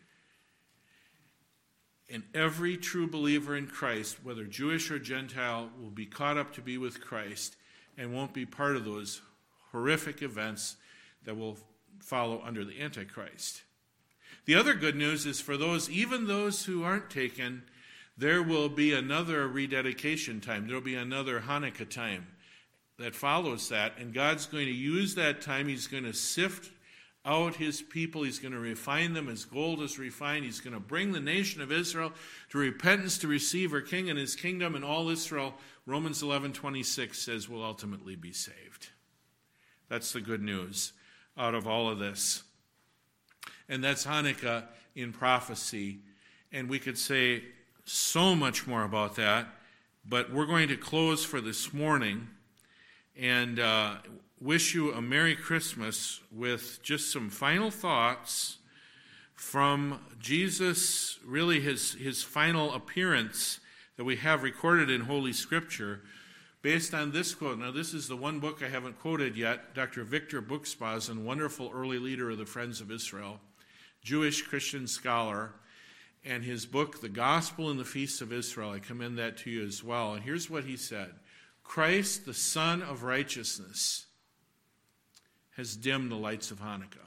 And every true believer in Christ, whether Jewish or Gentile, will be caught up to be with Christ and won't be part of those horrific events that will follow under the Antichrist. The other good news is for those, even those who aren't taken, there will be another rededication time. There will be another Hanukkah time that follows that. And God's going to use that time. He's going to sift out his people. He's going to refine them as gold is refined. He's going to bring the nation of Israel to repentance to receive her king and his kingdom. And all Israel, Romans eleven twenty-six says, will ultimately be saved. That's the good news out of all of this. And that's Hanukkah in prophecy. And we could say so much more about that, but we're going to close for this morning and uh, wish you a Merry Christmas with just some final thoughts from Jesus, really his, his final appearance that we have recorded in Holy Scripture based on this quote. Now, this is the one book I haven't quoted yet. Doctor Victor Buxbazen, wonderful early leader of the Friends of Israel, Jewish Christian scholar, and his book, The Gospel and the Feasts of Israel. I commend that to you as well. And here's what he said: Christ, the Son of Righteousness, has dimmed the lights of Hanukkah.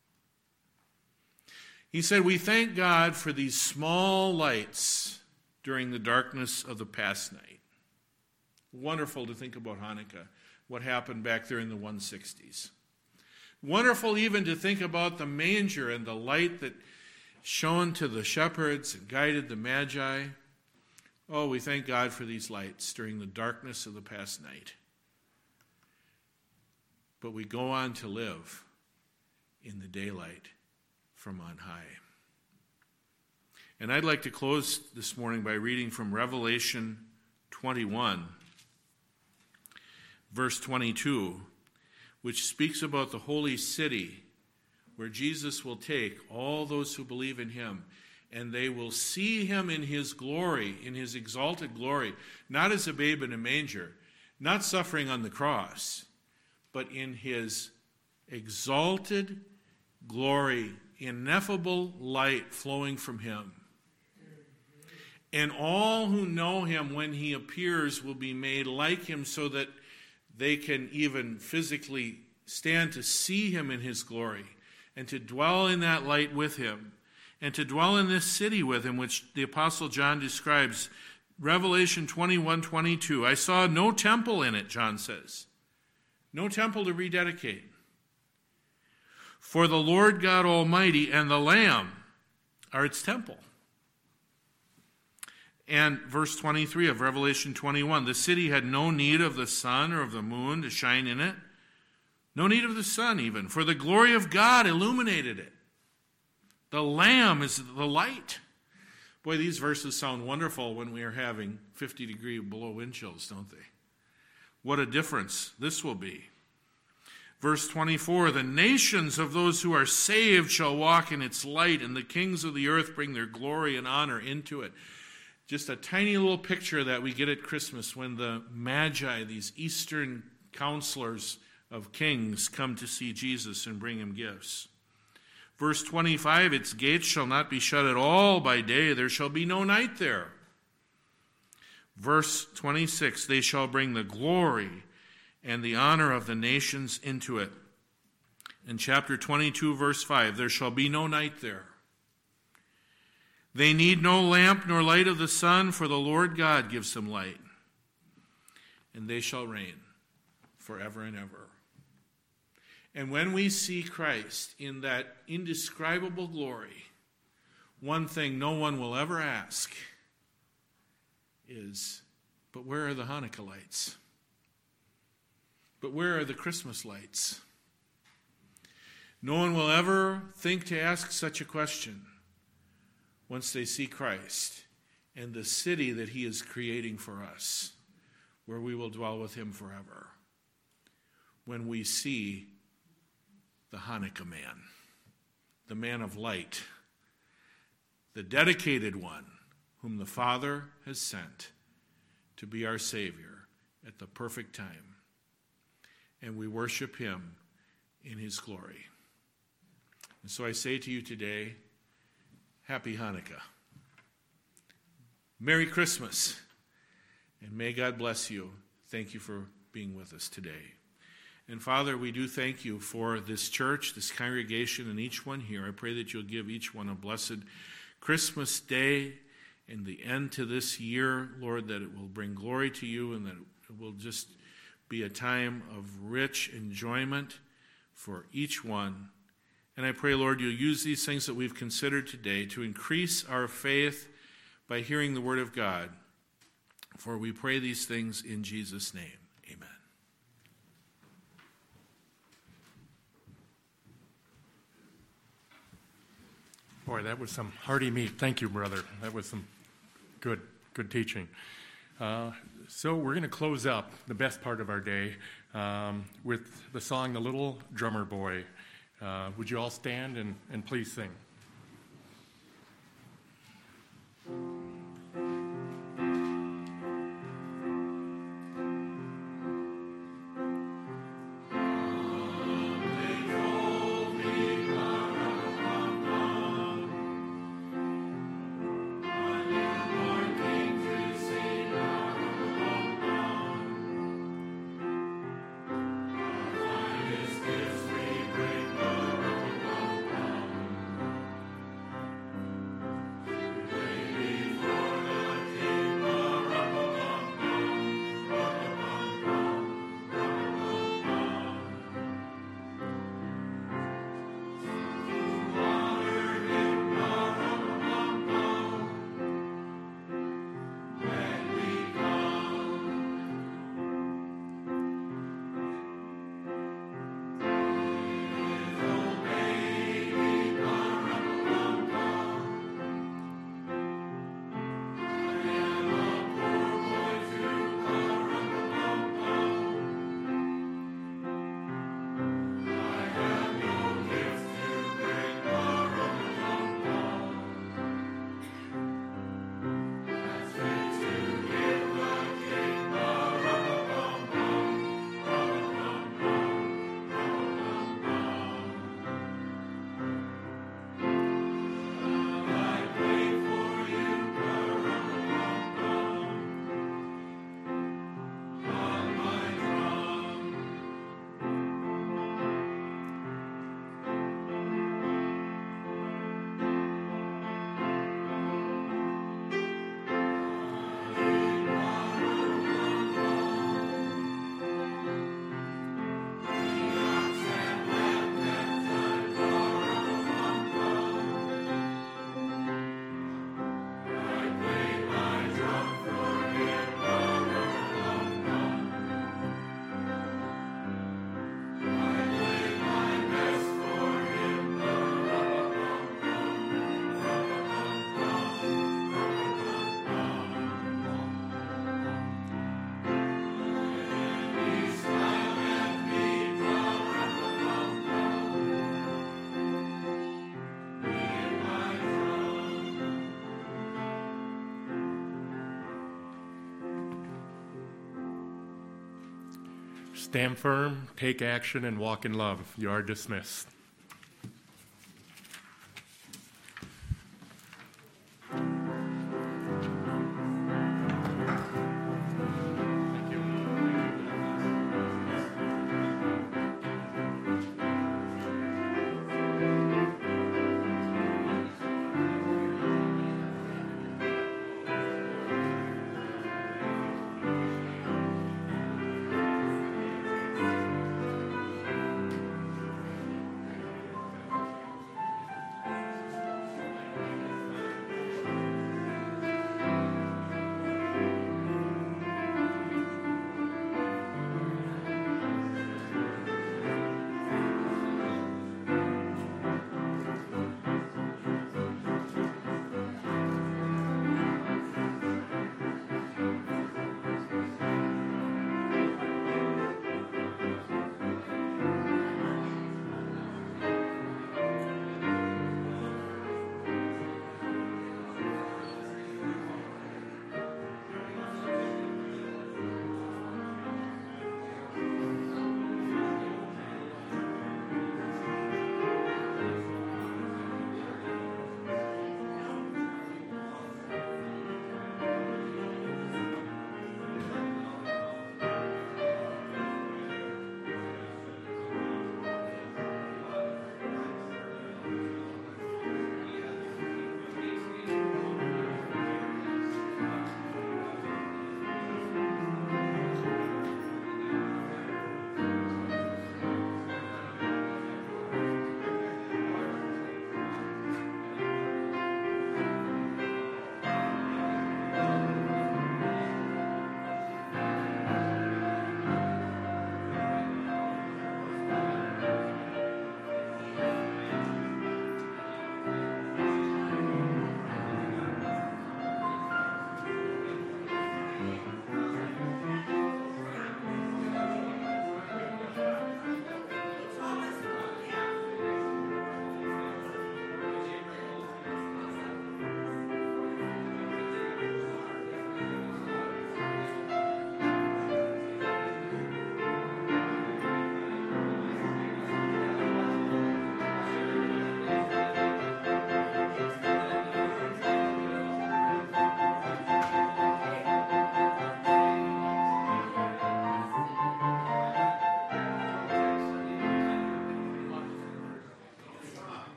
He said, we thank God for these small lights during the darkness of the past night. Wonderful to think about Hanukkah, what happened back there in the one sixties. Wonderful even to think about the manger and the light that shone to the shepherds and guided the Magi. Oh, we thank God for these lights during the darkness of the past night. But we go on to live in the daylight from on high. And I'd like to close this morning by reading from Revelation twenty-one, verse twenty-two, which speaks about the holy city where Jesus will take all those who believe in him, and they will see him in his glory, in his exalted glory, not as a babe in a manger, not suffering on the cross, but in his exalted glory ineffable light flowing from him. And all who know him when he appears will be made like him so that they can even physically stand to see him in his glory and to dwell in that light with him and to dwell in this city with him, which the Apostle John describes. Revelation twenty-one twenty-two. I saw no temple in it, John says. No temple to rededicate. For the Lord God Almighty and the Lamb are its temple. And verse twenty-three of Revelation twenty-one, the city had no need of the sun or of the moon to shine in it. No need of the sun even, for the glory of God illuminated it. The Lamb is the light. Boy, these verses sound wonderful when we are having fifty degree below wind chills, don't they? What a difference this will be. Verse twenty-four, the nations of those who are saved shall walk in its light, and the kings of the earth bring their glory and honor into it. Just a tiny little picture that we get at Christmas when the Magi, these Eastern counselors of kings, come to see Jesus and bring him gifts. Verse twenty-five, its gates shall not be shut at all by day, there shall be no night there. Verse twenty-six, they shall bring the glory and the honor of the nations into it. In chapter twenty-two, verse five, there shall be no night there. They need no lamp nor light of the sun, for the Lord God gives them light. And they shall reign forever and ever. And when we see Christ in that indescribable glory, one thing no one will ever ask is, but where are the Hanukkah lights? But where are the Christmas lights? No one will ever think to ask such a question once they see Christ and the city that he is creating for us, where we will dwell with him forever. When we see the Hanukkah man, the man of light, the dedicated one whom the Father has sent to be our Savior at the perfect time. And we worship him in his glory. And so I say to you today, Happy Hanukkah. Merry Christmas. And may God bless you. Thank you for being with us today. And Father, we do thank you for this church, this congregation, and each one here. I pray that you'll give each one a blessed Christmas day and the end to this year, Lord, that it will bring glory to you and that it will just be a time of rich enjoyment for each one. And I pray, Lord, you'll use these things that we've considered today to increase our faith by hearing the word of God. For we pray these things in Jesus' name. Amen. Boy, that was some hearty meat. Thank you, brother. That was some good, good teaching. Uh, so we're going to close up the best part of our day um, with the song, The Little Drummer Boy. Uh, would you all stand and, and please sing? Gifts we bring, Stand firm, take action, and walk in love. You are dismissed.